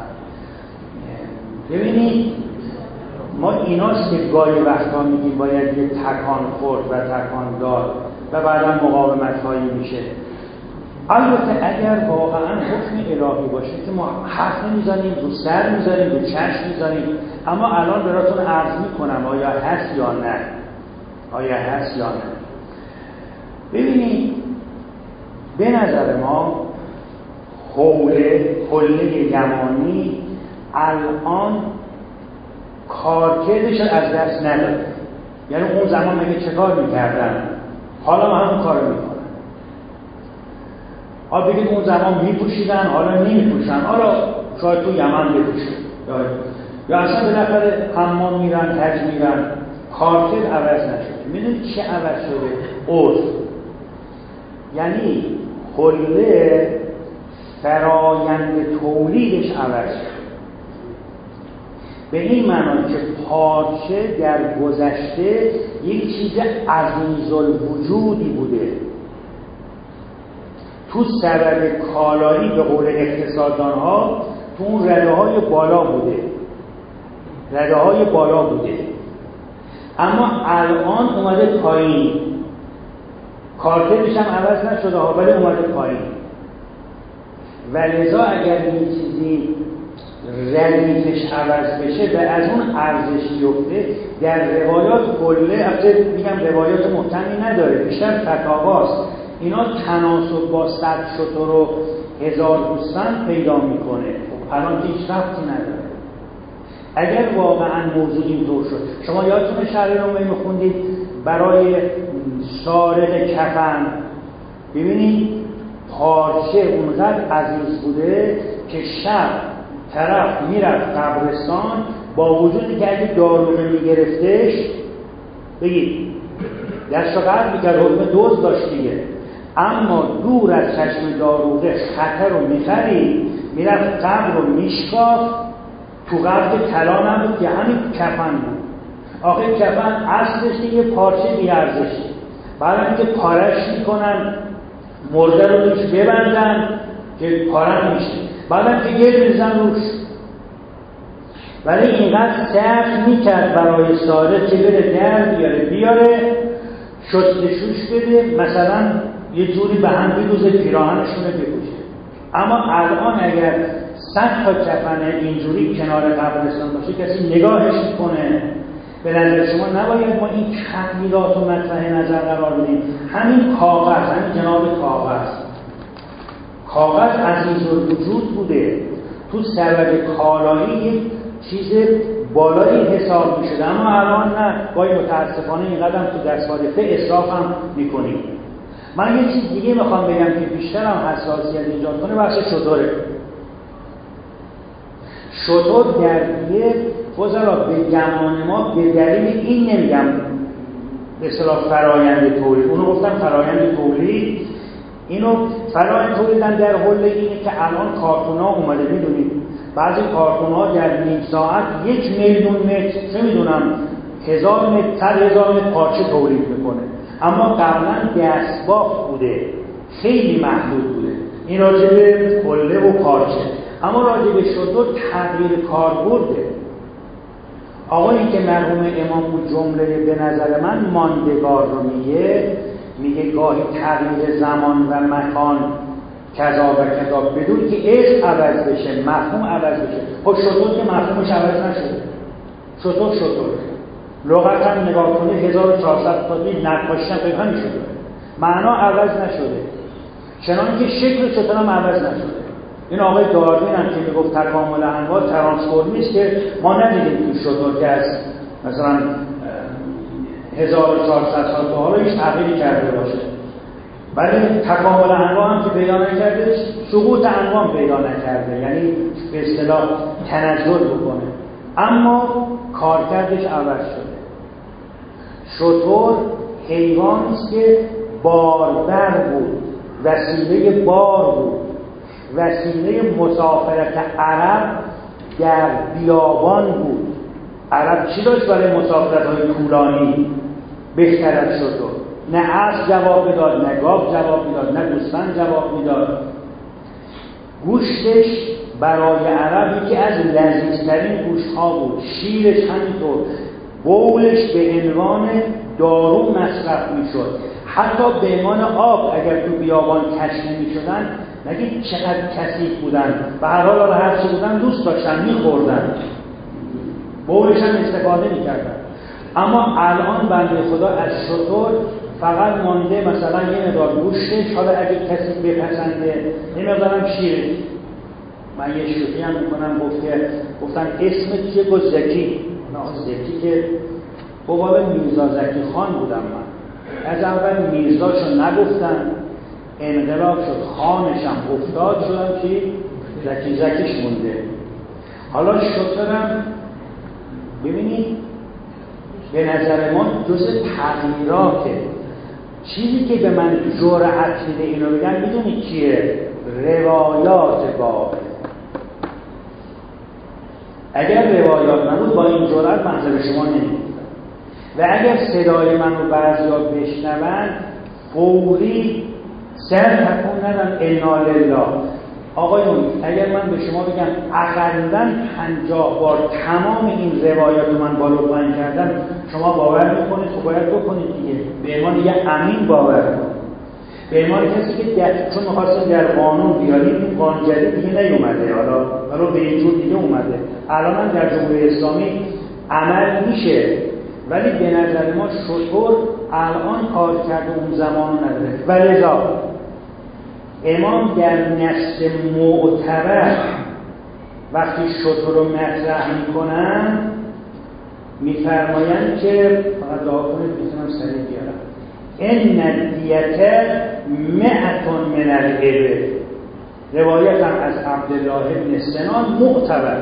ببینید ما ایناست که گاهی وقتا میگیم باید یه تکان خورد و تکان داد و بعدا مقاومت هایی میشه. البته اگر واقعا حکم الهی باشه که ما حرف نمیزنیم، رو سر میزنیم، رو چشم میزنیم، اما الان براتون عرض میکنم آیا هست یا نه، آیا هست یا نه. ببینید به نظر ما حوله حوله یمانی الان کارکردش از دست نداره. یعنی اون زمان مگه چه کار میکردن؟ حالا ما همون کار میکنن. حالا بگید اون زمان میپوشیدن حالا نمیپوشن، حالا شاید تو یمن بپوشن یا یا اصلا بالاخره حمام میرن، حج میرن، کارکرد عوض نشده. میدونید چه عوض شده؟ عرف. یعنی حله فرایند تولیدش عوض شده به این معنی که پارچه در گذشته یک چیز عزیزالوجودی بوده، تو سبد کالایی به قول اقتصاددان ها تو اون رده های بالا بوده، رده های بالا بوده، اما الان اومده پایین. کارکردش هم عوض نشده ها ولی اومده پایین و لذا اگر این چیزی ردیفش عوض بشه و از اون ارزش بیفته در روایات کله، البته میگم روایات محکمی نداره، بیشتر فتاواست اینا تناسب با صد شتر و هزار گوسفند پیدا میکنه. خب الان هیچ ربطی نداره. اگر واقعا موضوع اینطور شد، شما یادتونه شرح رو میخوندید برای سارق کفن، ببینید پارچه اونقدر عزیز بوده که شب طرف میرفت قبرستان، با وجودی که اگه داروغه میگرفتش بگید دست و قلب میکرد، حکم دوز داشت دیگه، اما دور از چشم داروغه خطر رو میخرید، میرفت قبر رو میشکافت، تو قبر که طلا نبود که همین کفن بود. آخه کفن اصلش دیگه پارچه بیارزشه، بعد اینکه پارش میکنن مرده رو توش ببندن که پارم میشه، بعد اینکه گل میزن روش. ولی اینقدر سخت میکرد برای سارق که بره در بیاره بیاره شستشوش بده، مثلا یه جوری به هم بیروزه پیراهنشونه بپوشه. اما الان اگر صد تا کفن اینجوری کنار قبرستان باشه کسی نگاهش میکنه؟ به نظر شما نباید ما این تغییرات و مطرح نظر قرار بدیم؟ همین کاغذ، همین جناب کاغذ کاغذ عزیز الوجود بوده، تو سبد کالایی یک چیز بالایی حساب میشد، اما الان نه، باید متاسفانه این قدم تو دستوارفه اسراف هم میکنیم. من یه چیز دیگه میخوام بگم که بیشتر هم حساسیت ایجاد کنه، بحث شتره. شتر درگیه فضلا به گمان ما به دلیل این نمیگم به اصطلاح فرایند تولید، اونو گفتم فرایند تولید، اینو فرایند تولیدن در حول اینه که الان کارتونا اومده، میدونید بعضی کارتونا در نیم ساعت یک میلیون متر چه میدونم هزار متر صد هزار متر پارچه تولید میکنه، اما قبلا دستبافت بوده، خیلی محدود بوده. این راجع به کله و پارچه. اما راجع به شتر تغییر کاربرده. آقایی که مرحوم امام بود جمله به نظر من ماندگار رو میگه، میگه گاهی تغییر زمان و مکان کذا و کذا بدون که اسم عوض بشه، مفهوم عوض بشه. خب شتر که مفهومش عوض نشده، شتر شتر لغت هم نگاه کنید هزار و چهارصد تا دید نقاشی هم پیدا نشده، معنا عوض نشده، چنان که شکل شتر هم عوض نشده. این آقای داروین هم که میگفت تکامل انواع ترانسفورمیست که ما ندیدیم تو شتر که از مثلا هزار و چهارصد سال تا حالا هیچ تغییری کرده باشه، ولی تکامل انواع هم که پیدا نکرده، سقوط انواع پیدا نکرده، یعنی به اصطلاح تنزل بکنه، اما کارکردش عوض شده. شتر حیوانی است که باربر بود، وسیله بار بود، وسیله مسافرت عرب در بیابان بود. عرب چی داشت برای مسافرت‌های طولانی بهتر از شتر؟ نه اسب جواب میداد، نه گاو جواب میداد، نه گوسفند جواب میداد. گوشتش برای عرب یکی از لذیذترین گوشت‌ها بود، شیرش همینطور، بولش به عنوان دارو مصرف میشد، حتی به عنوان آب اگر تو بیابان کشف نمی‌شدن، نگید چقدر کثیف بودن، به هر حال هر چی بودن دوست داشتن می‌خوردن، بولش هم استفاده می‌کردن. اما الان بنده خدا از شتر فقط مانده مثلا یه مقدار گوشتش، حالا اگه کسی بپسنده نمی‌ذارم شیرش. من یه شوخی هم میکنم، گفته گفتن اسمت چیه؟ گفت زکی. نه زکی که بابا میرزا زکی خان بودم من. از اول میرزاشو نگفتم، انقلاب شد خانشم افتاد شدم چی؟ زکی زکیش مونده. حالا شترم ببینید به نظر ما جز تغییراته. چیزی که به من جرأت میده اینو بگم میدونی کیه؟ روایات بابل. اگر روایات نبود با این جرأت منظر شما نمیگفتم، و اگر صدای منو بعضیا بشنون فوری سر تکون ندن انا لله. آقایون اگر من به شما بگم اقلاً پنجاه بار تمام این روایات من بالا پایین کردم، شما باور میکنید؟ خب باید بکنید دیگه، به عنوان یه امین باور کنید، به عنوان کسی که در... چون می‌خواستیم در قانون بیاریم، این قانون جدید دیگه نیومده، حالا حالا به این جور دیگه اومده. الان در جمهوری اسلامی عمل میشه، ولی به نظر ما شتر الان کار کرده اون زمان نداره. ولذا امام در نص معتبر وقتی شتر رو مطرح میکنن میفرمایند که فقط دعا کنید میتونم سریع بیارم ان الدیة مئة من الابل. روایت هم از عبدالله بن سنان معتبر.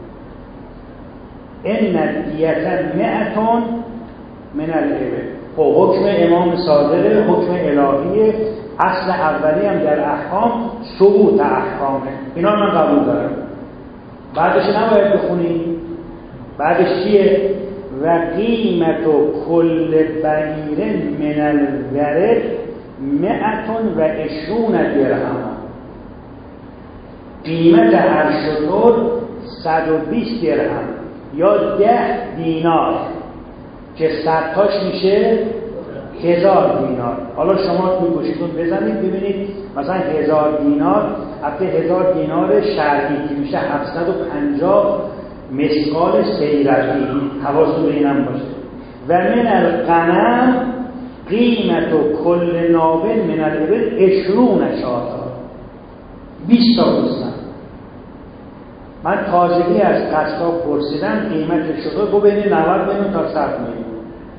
ان الدیة مئة من الابل. خب حکم امام صادقه، حکم الهیه، اصل اولی هم در احکام ثبوت احکامه. اینا من قبول دارم. بعدش نباید بخونیم. بعدش چیه؟ و قیمت کل بعیر من الورد مئة و عشرون درهم. قیمت هر شتر صد و بیست درهم یا ده دینار که صد تاش میشه هزار دینار. حالا شما توی گوشیتون بزنید ببینید مثلا هزار دینار البته هزار دینار شرعی که میشه هفتصد و پنجاه مثقال سیرتی. حواستون به اینم باشه. و من الغنم قیمت و کل نابل من الابل عشرون شاتا. بیست تا گوسفند. من تازگی از قصاب پرسیدم قیمت شده گو بین نود میلیون تا صد میلیون.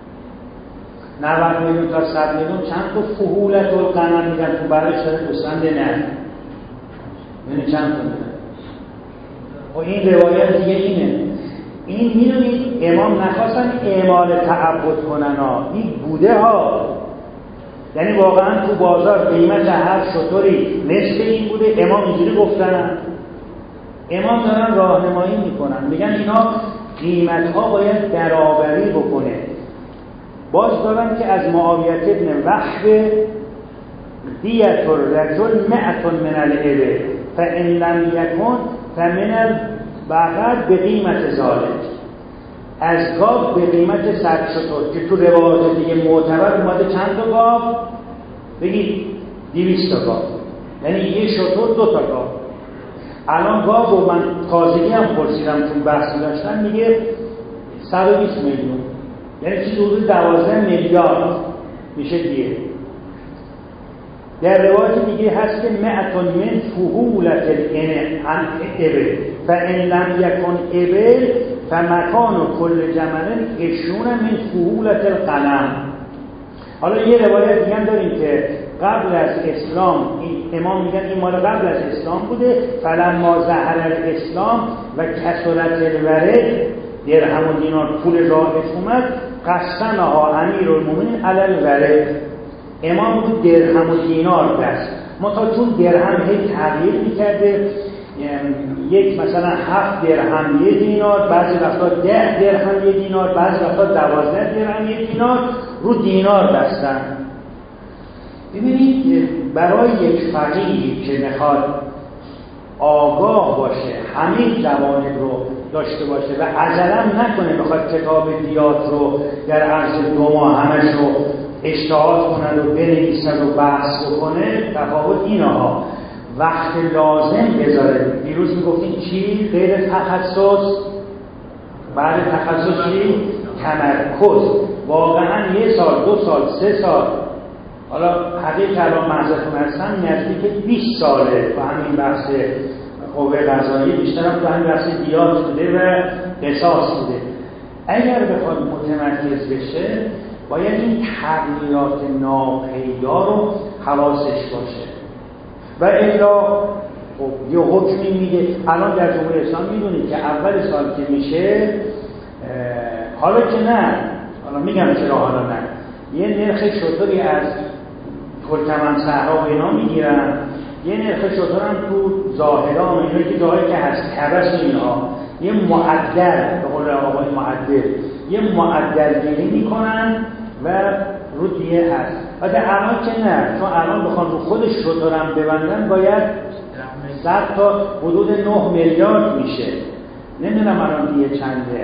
نود میلیون تا صد میلیون چند تا فهولت الغنم میگن تو برایش داره گوسفند نه. یعنی چند تا میگن. و این روایت دیگه اینه. این میدونید امام نخواستن اعمال تعبد کنن ها. این بوده ها. یعنی واقعا تو بازار قیمت هر شتری نصف این بوده. امام اینجوری گفتن. امام دارن راهنمایی میکنن میگن اینا قیمت ها باید برابری بکنه. باز دارن که از معاویه ابن وحب دیت الرجل مئة من الابل فان لم یکن فمن البقر به قیمت ذالک. از گاو به قیمت صد شتر که تو روایات دیگه معتبر اومده چند تا گاو؟ بگید دویست تا گاو. یعنی یه شتر دو تا گاو. الان گاو رو من تازگی هم پرسیدم چون بحثی داشتن میگه صد و بیست میلیون. یعنی چیز حدود دوازده میلیارد میشه دیگه. در روایت دیگه هست که مئة من فهولت الابل فان لم یکن ابل فمکان کل جمل عشرون من فهولت الغنم. حالا یه روایت دیگه هم داریم که قبل از اسلام این امام میگن این مال قبل از اسلام بوده. فلما ظهر الاسلام و کثرت الورد درهم و دینار پول رایج اومد قسمها امیرالمومنین علی الورد. امام بود درهم و دینار دست. ما تا چون درهم هی تغییر میکرده یک مثلا هفت درهم یک دینار، بعضی وقتا ده درهم یک دینار، بعضی وقتا دوازده درهم یک دینار رو دینار بستن. ببینید برای یک فقیهی که میخواد آگاه باشه همین جوانب رو داشته باشه و عجلم نکنه بخواد کتاب دیات رو در عرض دو ماه همش رو اجتهاد کند و بنویسد و بحث بکنه، تفاوت اینها وقت لازم بذاره. دیروز میگفتیم چی؟ غیر تخصص. بعد تخصص چی؟ تمرکز. واقعا یه سال، دو سال، سه سال، حالا حقیقت الان محضرتون هستم نزدیک بیست ساله با همین بحث قوه قضاییه، بیشترم تو همین بحث دیات بوده و قصاص بوده. اگر بخواد متمرکز بشه باید این تغییرات ناپیدا رو حواسش باشه و الا خب یه حکمی میده. الان در جمهوری اسلامی میدونید که اول سال که میشه حالا که نه، حالا میگم چرا حالا نه، یه نرخ شتری از ترکمن صحرا و اینا میگیرن، یه نرخ شتر هم تو زاهدان و اینا که جایی که هست کبش اینها یه معدل به قول آقای معدل یه معدل گیری میکنن و رو دیگه هست. و در الان که نه، چون الان بخوان رو خودش شترم ببندن باید صد تا حدود نه میلیارد میشه. نمیدونم الان دیگه چنده،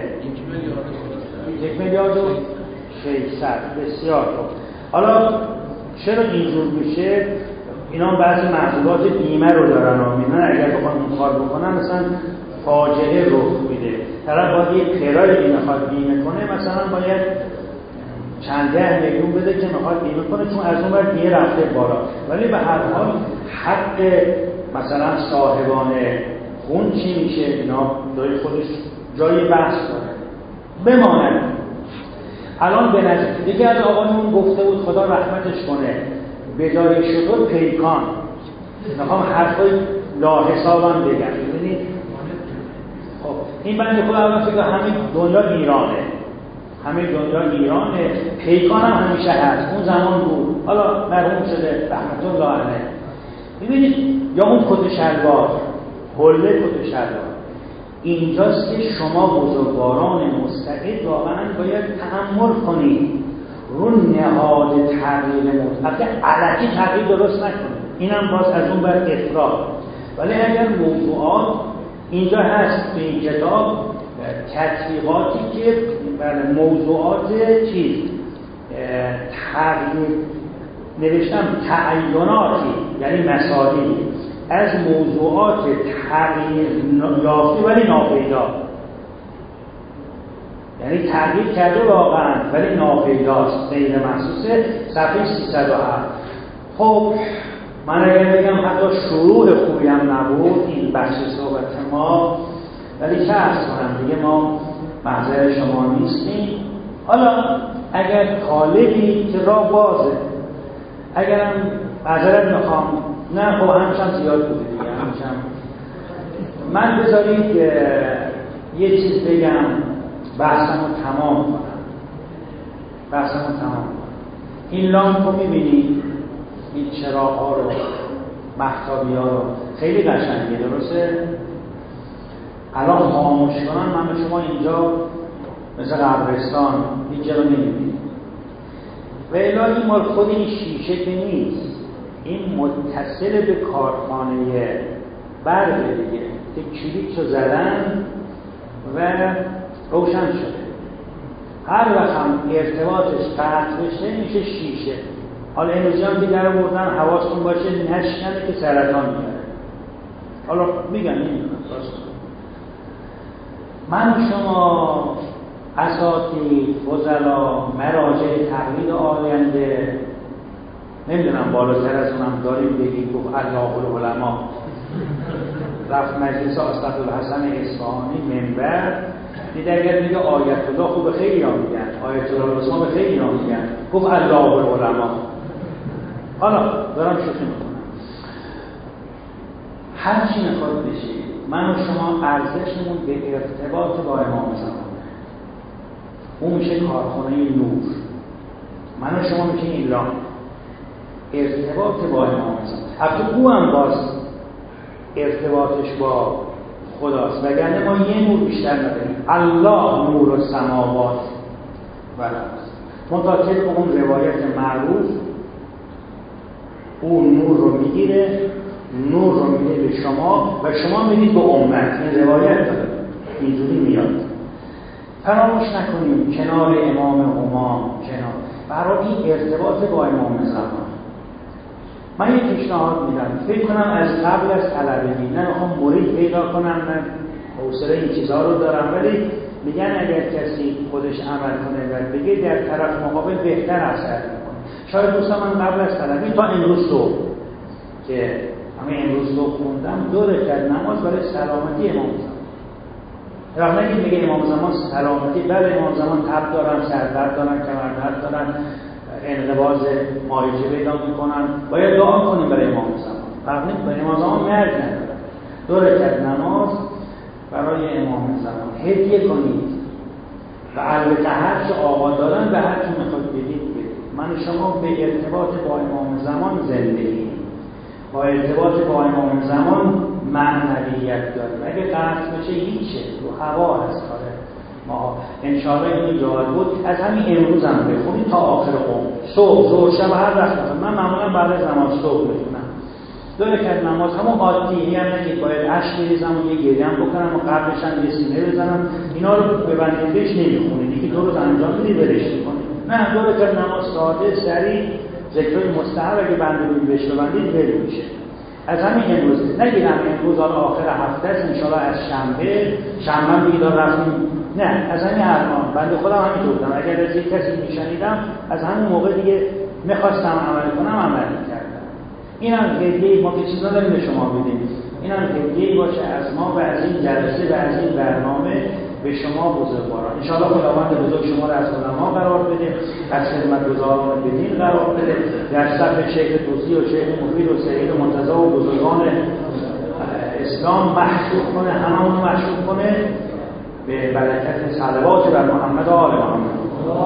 یک میلیارد و ششصد. بسیار خوب. حالا چرا اینجور میشه؟ اینا بعضی محصولات بیمه رو دارن و میدونن اگر بخوان این کار بکنن مثلا فاجعه رخ میده. طرف باید یه کرایه میخواد بیمه کنه، مثلا باید چند ده میلیون بده که میخواد بیمه کنه، چون از اون ور بیمه رفته بالا. ولی به هر حال حق مثلا صاحبان خون چی میشه؟ اینا داری خودش جای بحث داره. بماند الان به نظر یکی از آقایون گفته بود خدا رحمتش کنه، بدای شطور پیکان. میخوام حرفای لاحسابم بگم. ببینید خب این بنده خدا اول فکر همه دنیا ایرانه، همه دنیا ایرانه، پیکان هم همیشه هست. اون زمان بود، حالا مرحوم شده رحمت الله علیه. ببینید یا اون کت شلوار، حله کت شلوار، اینجاست که شما بزرگواران مستعد واقعا باید تأمل کنید رو نهاد تغییر موضوع. الکی تغییر درست نکنید، اینم باز از اون بر افراط. ولی اگر موضوعات اینجا هست تو این کتاب تطبیقاتی که بر موضوعات چیز تغییر نوشتم، تعیناتی یعنی مسائلی از موضوعات تغییر یافته ولی ناپیدا، یعنی تغییر کرده واقعا ولی ناپیداست، غیر محسوسه. صفحه سیصد و هفت. خب من اگر بگم حتی شروع خوبی هم نبود این بخش صحبت ما، ولی چه عرض کنم دیگه، ما محضر شما نیستیم. حالا اگر طالبی که راه بازه، اگرم معذرت میخوام، نه خب همشم زیاد بوده دیگه، همشم من بذارید یه چیز بگم بحثم رو تمام کنم بحثم رو تمام کنم این لامپ رو میبینید، این چراغ ها رو، محتابی ها رو، خیلی قشنگه درسته؟ الان خاموش کنن من به شما اینجا مثل قبرستان هیچ جا رو نمیبینید. و الا این مال خود این شیشه که نیست، این متصل به کارخانه برق دیگه که کلیدشو زدن و روشن شده. هر وقت هم ارتباطش قطع بشه میشه شیشه. حالا امروزی هم که در بردن حواستون باشه نشکنه که سرطان میاره. حالا میگم نمیدونم من شما اساتید، فضلا، مراجع تقلید آینده، نمیدونم بالاتر از اونم داریم بگید گفت الله العلماء، رفت مجلس اسدالحسن اصفهانی منبر دید اگر میگه آیت الله خوب خیلی ها میگن، آیت الله رسما به خیلی ها میگن، گفت الله العلماء. حالا دارم شوخی میکنم، هر چی میخواد بشه من و شما ارزشمون به ارتباط با امام زمان، اون میشه کارخانه نور، من و شما میشه این لام، ارتباط با امام زمان. البته او هم باز ارتباطش با خداست، وگرنه ما یه نور بیشتر نداریم. الله نور السماوات و الارض. منتها طبق اون روایت معروف اون نور رو میگیره، نور رو میده به شما و شما میدید به امت. این روایت داره، اینجوری میاد. فراموش نکنیم کنار امام همام، کنار برای این ارتباط با امام زمان. من یک پیشنهاد میدم، فکر کنم از قبل از طلبگی، نه میخوام مرید پیدا کنم، نه حوصله این چیزها رو دارم، ولی میگن اگر کسی خودش عمل کنه و بگه در طرف مقابل بهتر اثر میکنه. شاید دوستان من قبل از طلبگی تا امروز صبح که همه امروز صبح خوندم دو رکعت نماز برای سلامتی امام زمان. راه نگید میگه امام زمان سلامتی، بله امام زمان تب دارن، سردرد دارن، کمردرد دارن، انقباض ماهیچه پیدا میکنن، باید دعا کنیم برای امام زمان. فرق نمیکنه، امام زمان مرگ نداره. دو رکعت نماز برای امام زمان هدیه کنید و البته هر چه آقا دارن به هر چه میخواد بدید بدید. من شما به ارتباط با امام زمان زندگی، با ارتباط با امام زمان معنویت داریم. اگه قطع بشه هیچه، تو هوا هست کاره ما. انشاءالله این یاد بود از همین امروز هم بخونید تا آخر عمر، صبح، ظهر، شب، هر وقت. من معمولا بعد از نماز صبح میخونم دو رکعت نماز، همون عادی هم نگید باید اشک بریزم و یه گریه هم بکنم و قبلش هم یه سینه بزنم، اینا رو ببندید بهش نمیخونید، یکی دو روز انجام میدید ولش میکنید. نه، دو رکعت نماز ساده، سریع، ذکرای مستحب اگه بنده بهش ببندید ول میشه. از همین امروز نگیرم امروز حالا آخر هفته است انشاءالله از شنبه شنبه دیگه رفتیم، نه از همین الان بنده خودم همینطور بودم. اگر از یک کسی میشنیدم از همین موقع دیگه میخواستم عمل کنم عمل کردم. اینم هدیه‌ای ما که چیزا داریم به شما بدیم، اینم هدیه‌ای باشه از ما و از این جلسه و از این برنامه به شما بزرگواران. ان شاء الله خداوند بزرگ شما را از علما قرار بده، از خدمتگزاران بدین قرار بده، در صف شیخ توسی و شیخ مفید و سید منتظر و بزرگان اسلام محشور کنه، هممون محشور کنه به برکت صلوات بر محمد و آل محمد.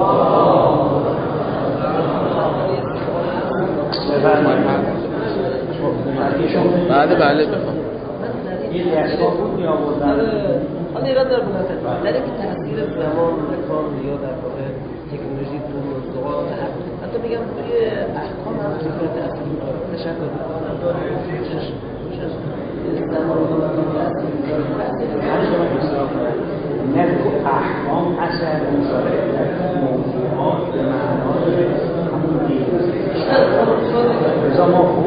بله بله بفهم. این دستگاه بود می آوردن. حالا ایران داره بودن در اینکه تاثیر زمان مکان یا در واقع تکنولوژی تو موضوعات حتی میگم توی احکام هم صورت تاثیر می‌ذاره. تشکر نه تو احکام اثر می‌ذاره، موضوعات به معنای همون دیگه رضا ما خوب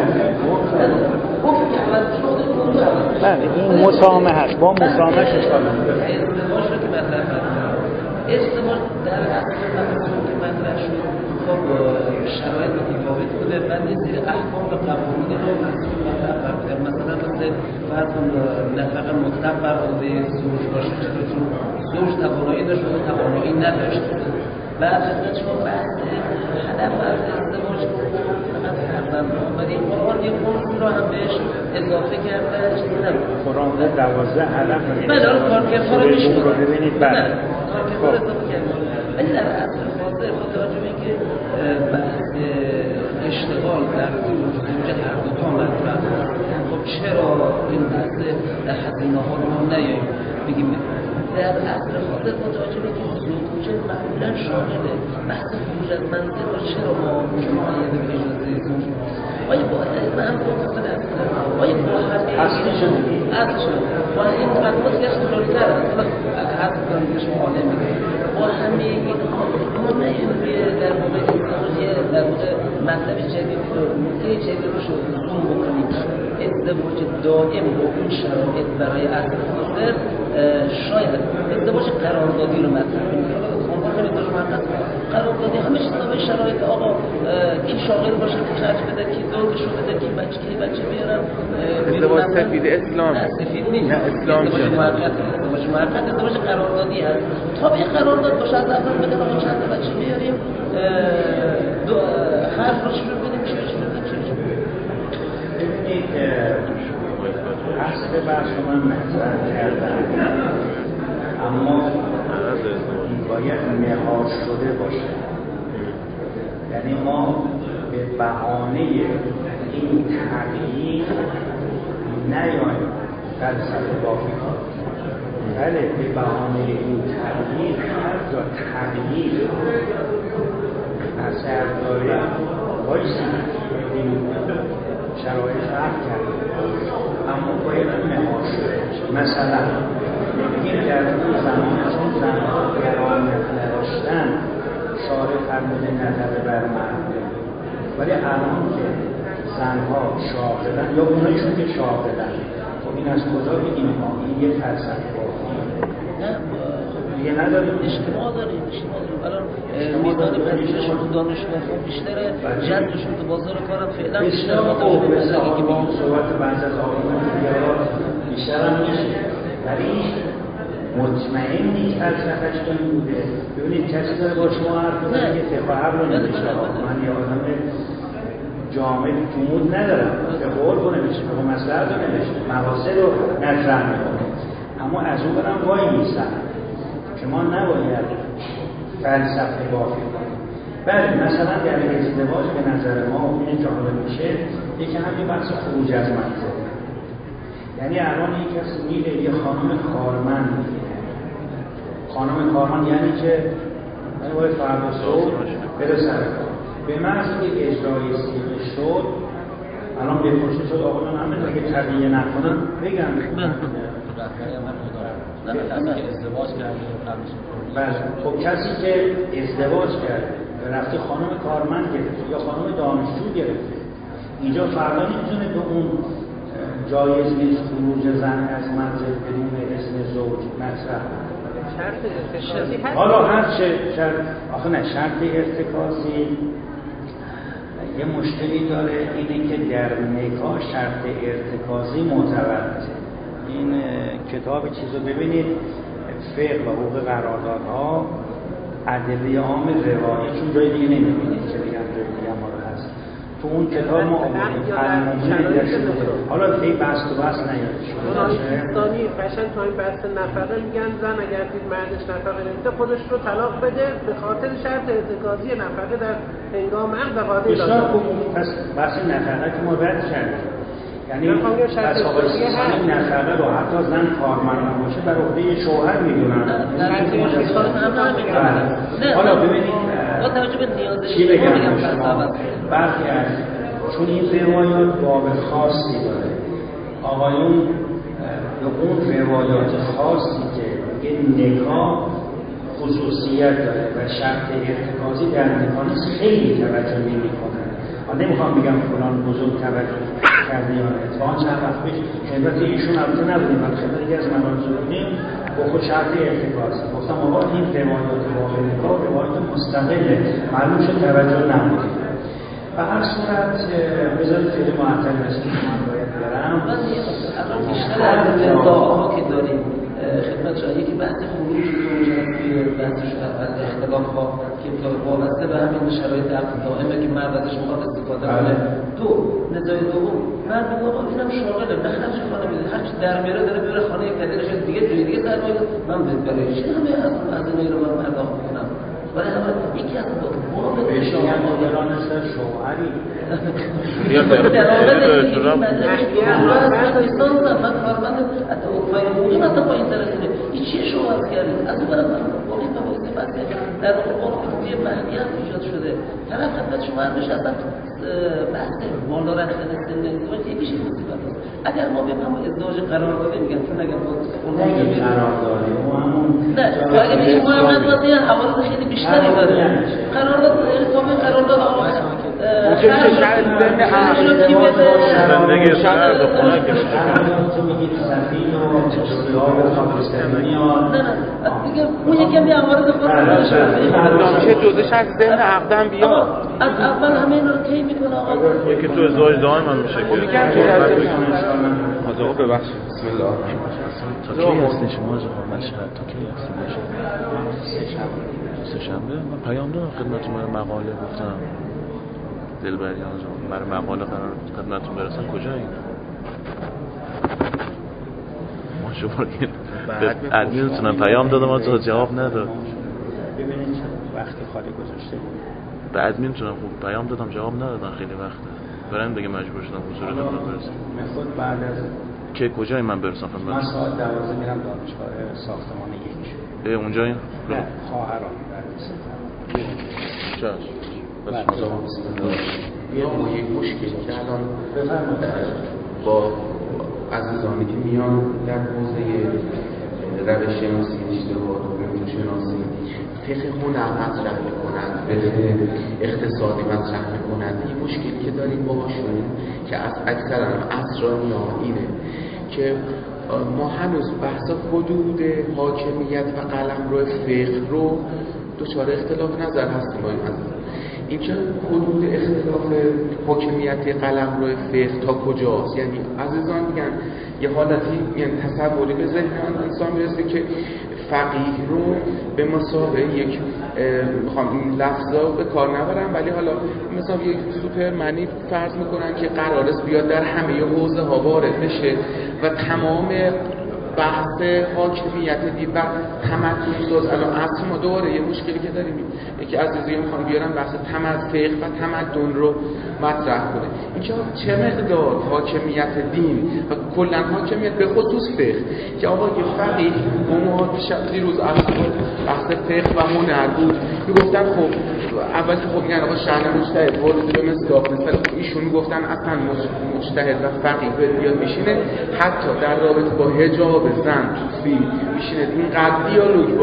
بله این مسامحه است، با مسامحه اشکال نداره. ازدواج رو که مطرح کردم، ازدواج در اصل مفهومی که مطرح شد خب شرایط متفاوت بوده، بعد یه سری احکام و قوانین رو مطرح کردن. مثلا مثل فرض کن نفقه مطلق بر عهده زوج باشه، چطور چون زوج توانایی داشت و توانایی نداشت. بعد خدمت شما بحث هدف از ازدواج فقط فرزند آمدی قرآن یه موضوع رو هم بهش اضافه کرده، چیزی نبود. قرآن رو دوازده هدف بله آن کارکردها رو میشون رو ببینید. بله کارکردها رو اضافه کرده، ولی در اصل خاصه با توجه به اینکه بحث اشتغال در زوج هر دو تا مطرح خب چرا این بحث در هزینه ها رو نیاییم بگیم در اصل خاطر متوجه به که زوجه معمولا شامله بحث خروج از منزل و چرا ما مقایده به اجازه زوج آیا با من هم خود اصل آیا با همه اصلشون اصلشون با این مقدماتی که جلوتر حد کنم که شما عالم میگه با همه اینها ما نهیم در واقع ازدواج در واقع مطلب جدید رو نکته جدید رو زوم بکنیم. ازدواج دائم با اون شرایط برای اصل خاطر شاید ازدواج قراردادی رو مطرح کنیم. عنوان ازدواج مقدس قراردادی همه چیز به شرایط آقا کی شاغل باشه، کی خرج بده، کی زوجشو بده، کی بچه کی بچه بیارن. ازدواج سفید اسلام نه سفید نیست، نه اسلام ازدواج موقت ازدواج موقت ازدواج قراردادی هست. تا به قرارداد باشه از اول بگن آقا چند تا بچه بیاریم، دو خرج رو چجور بدیم، چی چجور بدیم، چی چجور ببینید اصل بحث رو من مطرح کردم، اما باید نهار شده باشه. یعنی ما به بهانه این تغییر نیاییم فلسفه بافی کنیم. بله به بهانه این تغییر هر جا تغییر اثر داره بایستیم شرایط فرق کرد، اما باید نهار شده باشه. مثلا بگیم در اون زمان چون زنها کرامت نداشتن شارع فرموده نظر بر مرد، ولی الان که زنها شاغلن یا اونایشون که شاغلن، خب این از کجا بگیم ما این یه فلسفه بافی نه دیگه نداریم. اجتماع داریم اجتماع داریم الان میزان پذیرششون تو دانشگاه خوب بیشتره، جذبشون تو بازار کارم فعلا بیشتره. بسیار خوب مثل آقا صحبت بعض از آقایون دیگران بیشتر هم میشه، ولی مطمئن نیست فلسفه‌اش این بوده. ببینید کسی داره با شما حرف بزنه که تفاهم رو نمیشه. من یه آدم جامع جمود ندارم که قول کنه بشه به مصلحت رو نمیشه، مقاصد رو مطرح میکنه، اما از اون برم وای نیستن که ما نباید فلسفه بافی کنیم. بله مثلا در ازدواج به نظر ما این که حالا میشه یکی همین بحث خروج از منزل. یعنی الان یک کسی میره یه خانم کارمند میگیره، خانم کارمند یعنی که یعنی باید فردا صبح بره سر کار. به محض که اجرای سیغه شد الان بپرسید شد آقایان همه اگه تغییر نکنن بگم ازدواج کرده بله خب کسی که ازدواج کرده و رفته خانم کارمند گرفته یا خانم دانشجو گرفته اینجا فردا نمیتونه به اون جایز نیست خروج زن از منزل بدون اذن زوج مطرح. شرط ارتکازی هست. حالا هر چه شرط، آخه نه شرط ارتکازی یه مشکلی داره، اینه که در نکاح شرط ارتکازی معتبره. این کتاب چیزو ببینید، فقه و حقوق قراردادها، ادله عام روایی، چون جای دیگه نمیبینید که بگم جای دیگه هم حالا هست. تو اون کتاب ما آمدیم قانونی شده. حالا دیگه بحث تو بحث نیاد شده. اسلامی قشنگ تو این بحث نفقه میگن زن اگر دید مردش نفقه نمیده خودش رو طلاق بده به خاطر شرط ارتکازی نفقه در هنگام عقد و قاضی بسیار خوب. پس بحث نفقه که ما رد کردیم، یعنی پس آقای سیستانی نفقه رو حتی زن کارمند باشه بر عهده شوهر میدونن. حالا ببینید با توجه به نیاز چی بگم برخی از چون این روایات باب خاصی داره، آقایون به اون روایات خاصی که میگه نکاح خصوصیت داره و شرط ارتکازی در نکاح نیست خیلی توجه نمی‌کنن. من نمیخوام بگم فلان بزرگ توجه کرده یا نه. اتفاقا چند وقت پیش خدمت ایشون البته نبودیم، ولی خدمت یکی از مراجع بودیم با خود شرط ارتکازی گفتم آقا این روایات واقع نکاح روایات مستقله، معلوم شد توجه نبودیم. و هر صورت بذارید خیلی معطل نشید، من باید برم. من الان بیشتر از نزاع‌ها که داریم خدمت شما، یکی بحث خروج زوجه، بحث اختلاف‌ها که وابسته به همین شرایط عقد دائمه که مرد ازش میخواد استفاده کنه. دو نزاع دوم، مرد میگه آقا اینم شاغله، به خرج خانه میده، هر چی در میاره داره میره خانه پدرش دیگه، جای دیگه سرمایه من بهت برای چی همه از این رو من پرداخت میکنم. ولی همه یکی از باب بشیان مدران است شوهری یا در واقع دیگه من کارمند حتی اوفای حقوقی مثلا با این طرفونه این چیه شوهر کردیم از اون برم با این مباحث بحثی در واقع حقوقی مهدی هم ایجاد شده. طرف خدمت شما هر بشه اصلا بحث بالا رفتن سن ازدواج یکیش این مصیبت هست. اگر ما بیم همون ازدواج قراردادی میگن چون اگر با نگیم قراردادی ما همون نه اگر بگیم محمد واسه عوارض خیلی بیشتری داره. قرارداد ارتباط قرارداد آقا ممکن شرط ضمن عقد زندگی شرط به خونه کشیده تو میگید زمین و اشتیاق و خاکستری نه نه دیگه اون یکی هم عوارض خودش چه جزء شرط ضمن عقدم بیاد از اول همه اینا رو طی میکنه آقا. یکی تو ازدواج دائم هم میشه که میگم که از آقا ببخشید بسم الله تا کی هستی شما از مشهد تا کی هستی سه شنبه سه شنبه من پیام دادم خدمتتون برای مقاله گفتم دلبریان جان برای مقاله قرار خدمتتون برسن کجایین ما شما که به ادمینتونم پیام دادم و تا جواب نداد. ببینید وقتی خالی گذاشته به ادمینتونم خوب پیام دادم جواب ندادن خیلی وقته برن دیگه مجبور شدم حضور خدمت برسم. من خود بعد از که کجای من برسم خدمت؟ من ساعت دوازده میرم دانشگاه ساختمان یک. اه اونجا این؟ نه خواهران چش بس مزاحم یا ما یک مشکلی که الان با عزیزانی که میان در حوزه روش شناسی اشتباهات و موضوع شناسی فقه هنر مطرح میکنند، فقه اقتصادی مطرح میکنند، این مشکلی که داریم باهاشون که از اکثر عصرانی ها اینه که ما هنوز بحث حدود حاکمیت و قلمرو فقه رو دچار اختلاف نظر هستیم با این عزیزان. این که حدود اختلاف حاکمیت قلمرو فقه تا کجاست، یعنی عزیزان میگن یه حالتی یعنی تصوری به ذهن انسان میرسه که فقیه رو به مسابقه یک میخوام این لفظا به کار نبرم ولی حالا مثلا یک سوپرمنی فرض میکنن که قرار است بیاد در همه حوزه ها وارد بشه و تمام بحث حاکمیت دید و تمدن ساز. الان اصلا ما دوباره یه مشکلی که داریم یکی از عزیزان میخوان بیارن بحث تمدن فقه و تمدن رو مطرح کنه. اینکه چه مقدار حاکمیت دین و کلا حاکمیت به خصوص فقه که آقا یه فقیه ما دیشب دیروز اصلا بحث فقه و هنر بود میگفتن خب اول که خب میگن آقا شأن مجتهد وارد به مصداق مثلا ایشون میگفتن اصلا مجتهد و فقیه بیاد میشینه حتی در رابطه با حجاب زن تو فیلم میشینه اینقدر دیالوگ با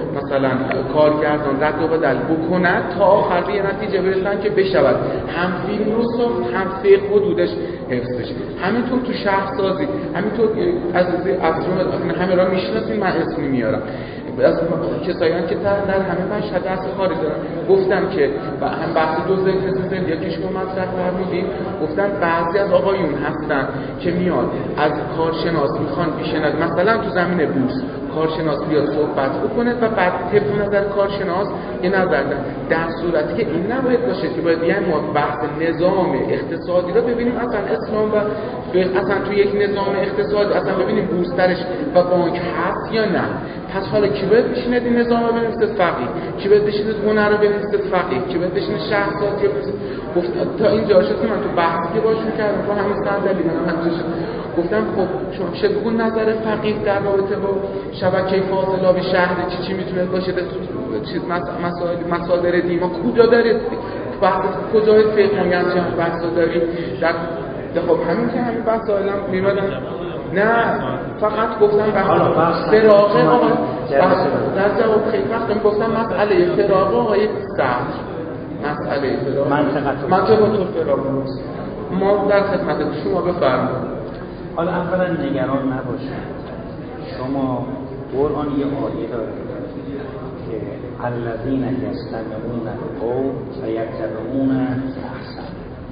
مثلا کارگردان رد و بدل بکنن تا آخر به نتیجه برسن که بشود هم فیلم رو ساخت هم سه حدودش حفظ بشه. همینطور تو شهرسازی، همینطور از از همه را میشناسیم، من اسم میارم از کسایی که در همه مشهد اصل خارج دارن، گفتم که هم بحث دوزه اقتصادی یا کشور مطرح فرمودیم، گفتن بعضی از آقایون هستن که میاد از کارشناس میخوان بیشناس، مثلا تو زمین بورس کارشناس بیاد صحبت بکنه و بعد طبق نظر کارشناس یه نظر دادن، در صورتی که این نباید باشه که باید بیان ما بحث نظام اقتصادی رو ببینیم اصلا اسلام و اصلا تو یک نظام اقتصادی اصلا ببینیم بورس درش و بانک هست یا نه. پس حالا کی باید بشینه این نظام رو بنویسه؟ فقیه. کی باید بشینه هنر رو بنویسه؟ فقیه. کی باید بشینه شهرسازی رو بنویسه؟ گفت تا اینجا شد که من تو بحثی که باشون کردم تو همین صندلی منم همینجا گفتم خب شما چه بگو نظر فقیه در رابطه با شبکه فاضلاب شهر چی چی میتونه باشه، چیز مسائل مصادر دیما کجا داره بحث کجای فقه میگن چه بحثا داری در خب همین که همین بحث عالم میمدن. نه فقط گفتم بحث فراغه آقای در جواب خیلی وقت گفتم مسئله فراغه آقای صدر، مسئله فراغه منطقه تو فراغه ما در خدمت شما بفرمایید. حالا اولا نگران نباشید، شما قرآن یه آیه داره که الذین یستمعون القول فیتبعون احسنه.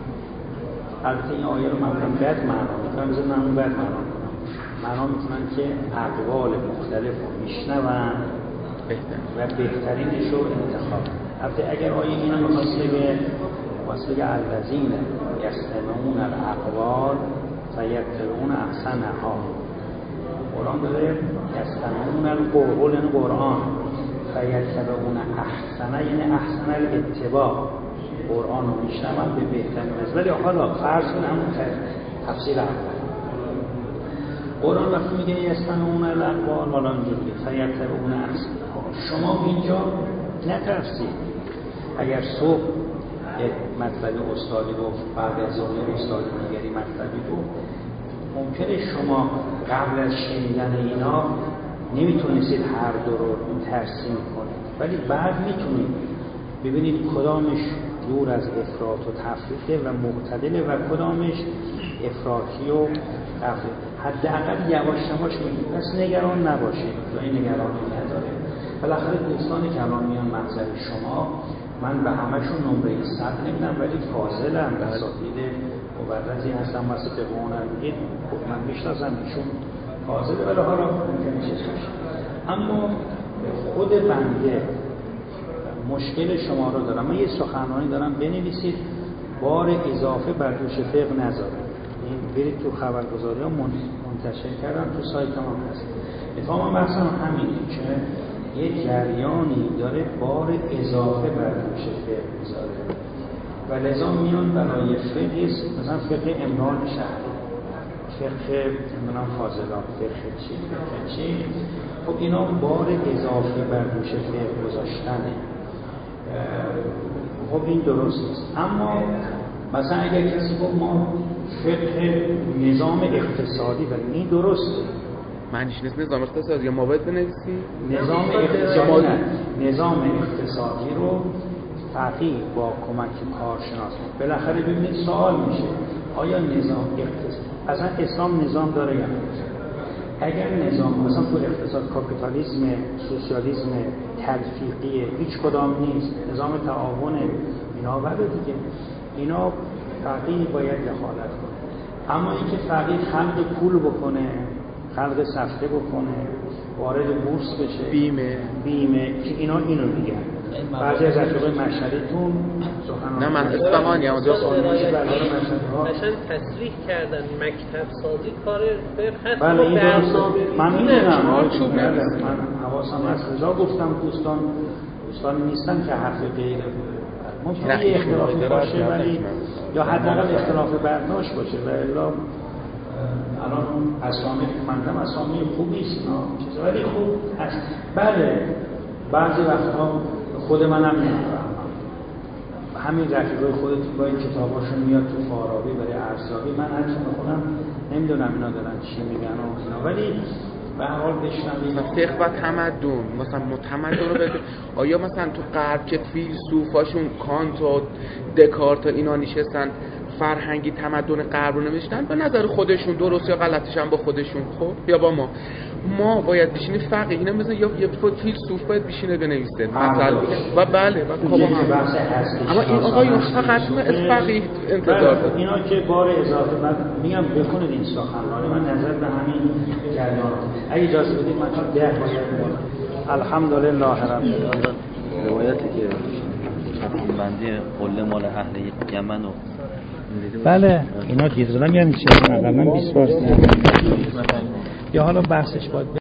البته این آیه رو من بد معنا میکنم، بذار من بد معنا کنم. معنا میکنم که اقوال مختلف رو میشنون و بهترینش رو انتخاب. البته اگر آیه اینو میخواست بگه واسه بگه الذین یستمعون الاقوال فیتبعون احسنها، قرآن داره یستمعون القول، یعنی قرآن، فیتبعون احسنه یعنی احسن الاتباع، قرآن رو میشنون به بهترین وجه. ولی حالا فرض کن همون تفسیر اول قرآن وقتی میگه یستمعون الاقوال، حالا اینجوری میگه فیتبعون احسنها، شما اینجا نترسید اگر صبح یک مطلبی استادی گفت بعد از ظهر استادی دیگری مطلبی گفت، ممکنه شما قبل از شنیدن اینا نمیتونستید هر دو رو ترسیم کنید، ولی بعد میتونید ببینید کدامش دور از افراط و تفریطه و معتدله و کدامش افراطی و تفریط. حداقل یواش یواش میگید، پس نگران نباشید، جای نگرانی نداره. بالاخره دوستانی که الان میان محضر شما، من به همشون نمره صد نمیدم ولی فاضلم، اساتید مبرزی هستم واسه به هنر میگید من میشناسم ایشون فاضله، ولی حالا ممکنه چیز باشه. اما خود بنده مشکل شما رو دارم، من یه سخنرانی دارم بنویسید بار اضافه بر دوش فقه نذارید. این برید تو خبرگزاری ها منتشر کردم، تو سایت هم هست. اتفاقا بحثم همینه که یه جریانی داره بار اضافه بر دوش فقه میذاره و لذا میان برای فقه مثلا فقه امران شهری، فقه امران فاضلات، فقه چی فقه چی، خب اینا بار اضافه بر دوش فقه گذاشتنه. خب این درست نیست. اما مثلا اگر کسی گفت ما فقه نظام اقتصادی بریم، این درسته. معنیش نیست نظام اقتصادی یا ما باید بنویسیم نظام اقتصادی نه. نظام اقتصادی رو فقیه با کمک کارشناس بالاخره ببینید سوال میشه آیا نظام اقتصادی اصلا اسلام نظام داره یا نه؟ اگر نظام مثلا تو اقتصاد کاپیتالیسم، سوسیالیسم، تلفیقی، هیچ کدام نیست، نظام تعاون اینا بده دیگه، اینا فقیه باید دخالت کنه. اما اینکه فقیه خلق پول بکنه، خلق صفقه بکنه، وارد بورس بشه، بیمه بیمه که اینا اینو میگن. بعضی از رفیقای مشهدیتون سخنرانی نه من اصفهانی ام دوست مثلا تصریح کردن مکتب سازی کار فقه هست. بله این درست من میدونم من حواسم هست، رضا گفتم دوستان دوستان نیستن که حرف غیر ممکنه یه اختلافی باشه ولی یا حداقل اختلاف برداشت باشه و الا الان اسامی منظم اسامی خوبی است ولی خوب هست. بله بعضی وقتا خود منم نمیفهمم، همین رفیقای خودت با این کتاباشون میاد تو فارابی برای ارزیابی، من حتی خودم نمیدونم اینا دارن چی میگن و اینا، ولی به هر حال بشنوید. فقه و تمدن، مثلا ما تمدن رو بده. آیا مثلا تو غرب که فیلسوفاشون کانت و دکارت و اینا نشستن فرهنگی تمدن غرب رو نوشتن به نظر خودشون درست یا غلطش هم با خودشون، خب یا با ما ما باید بشینیم فقیه اینا مثلا یا یه فیلسوف باید بشینه بنویسه مثلا و بله و کما هم اما این آقایون فقط از فقیه انتظار دارن. اینا که بار اضافه من میگم بکنید این سخنرانی من نظر به همین جریان اگه اجازه بدید من چون ده باید الحمدلله رب العالمین. روایتی که تقسیم بندی قله مال اهل یمن و بله اینا دیدم یعنی چه اقلا بیست بار یا حالا بحثش باید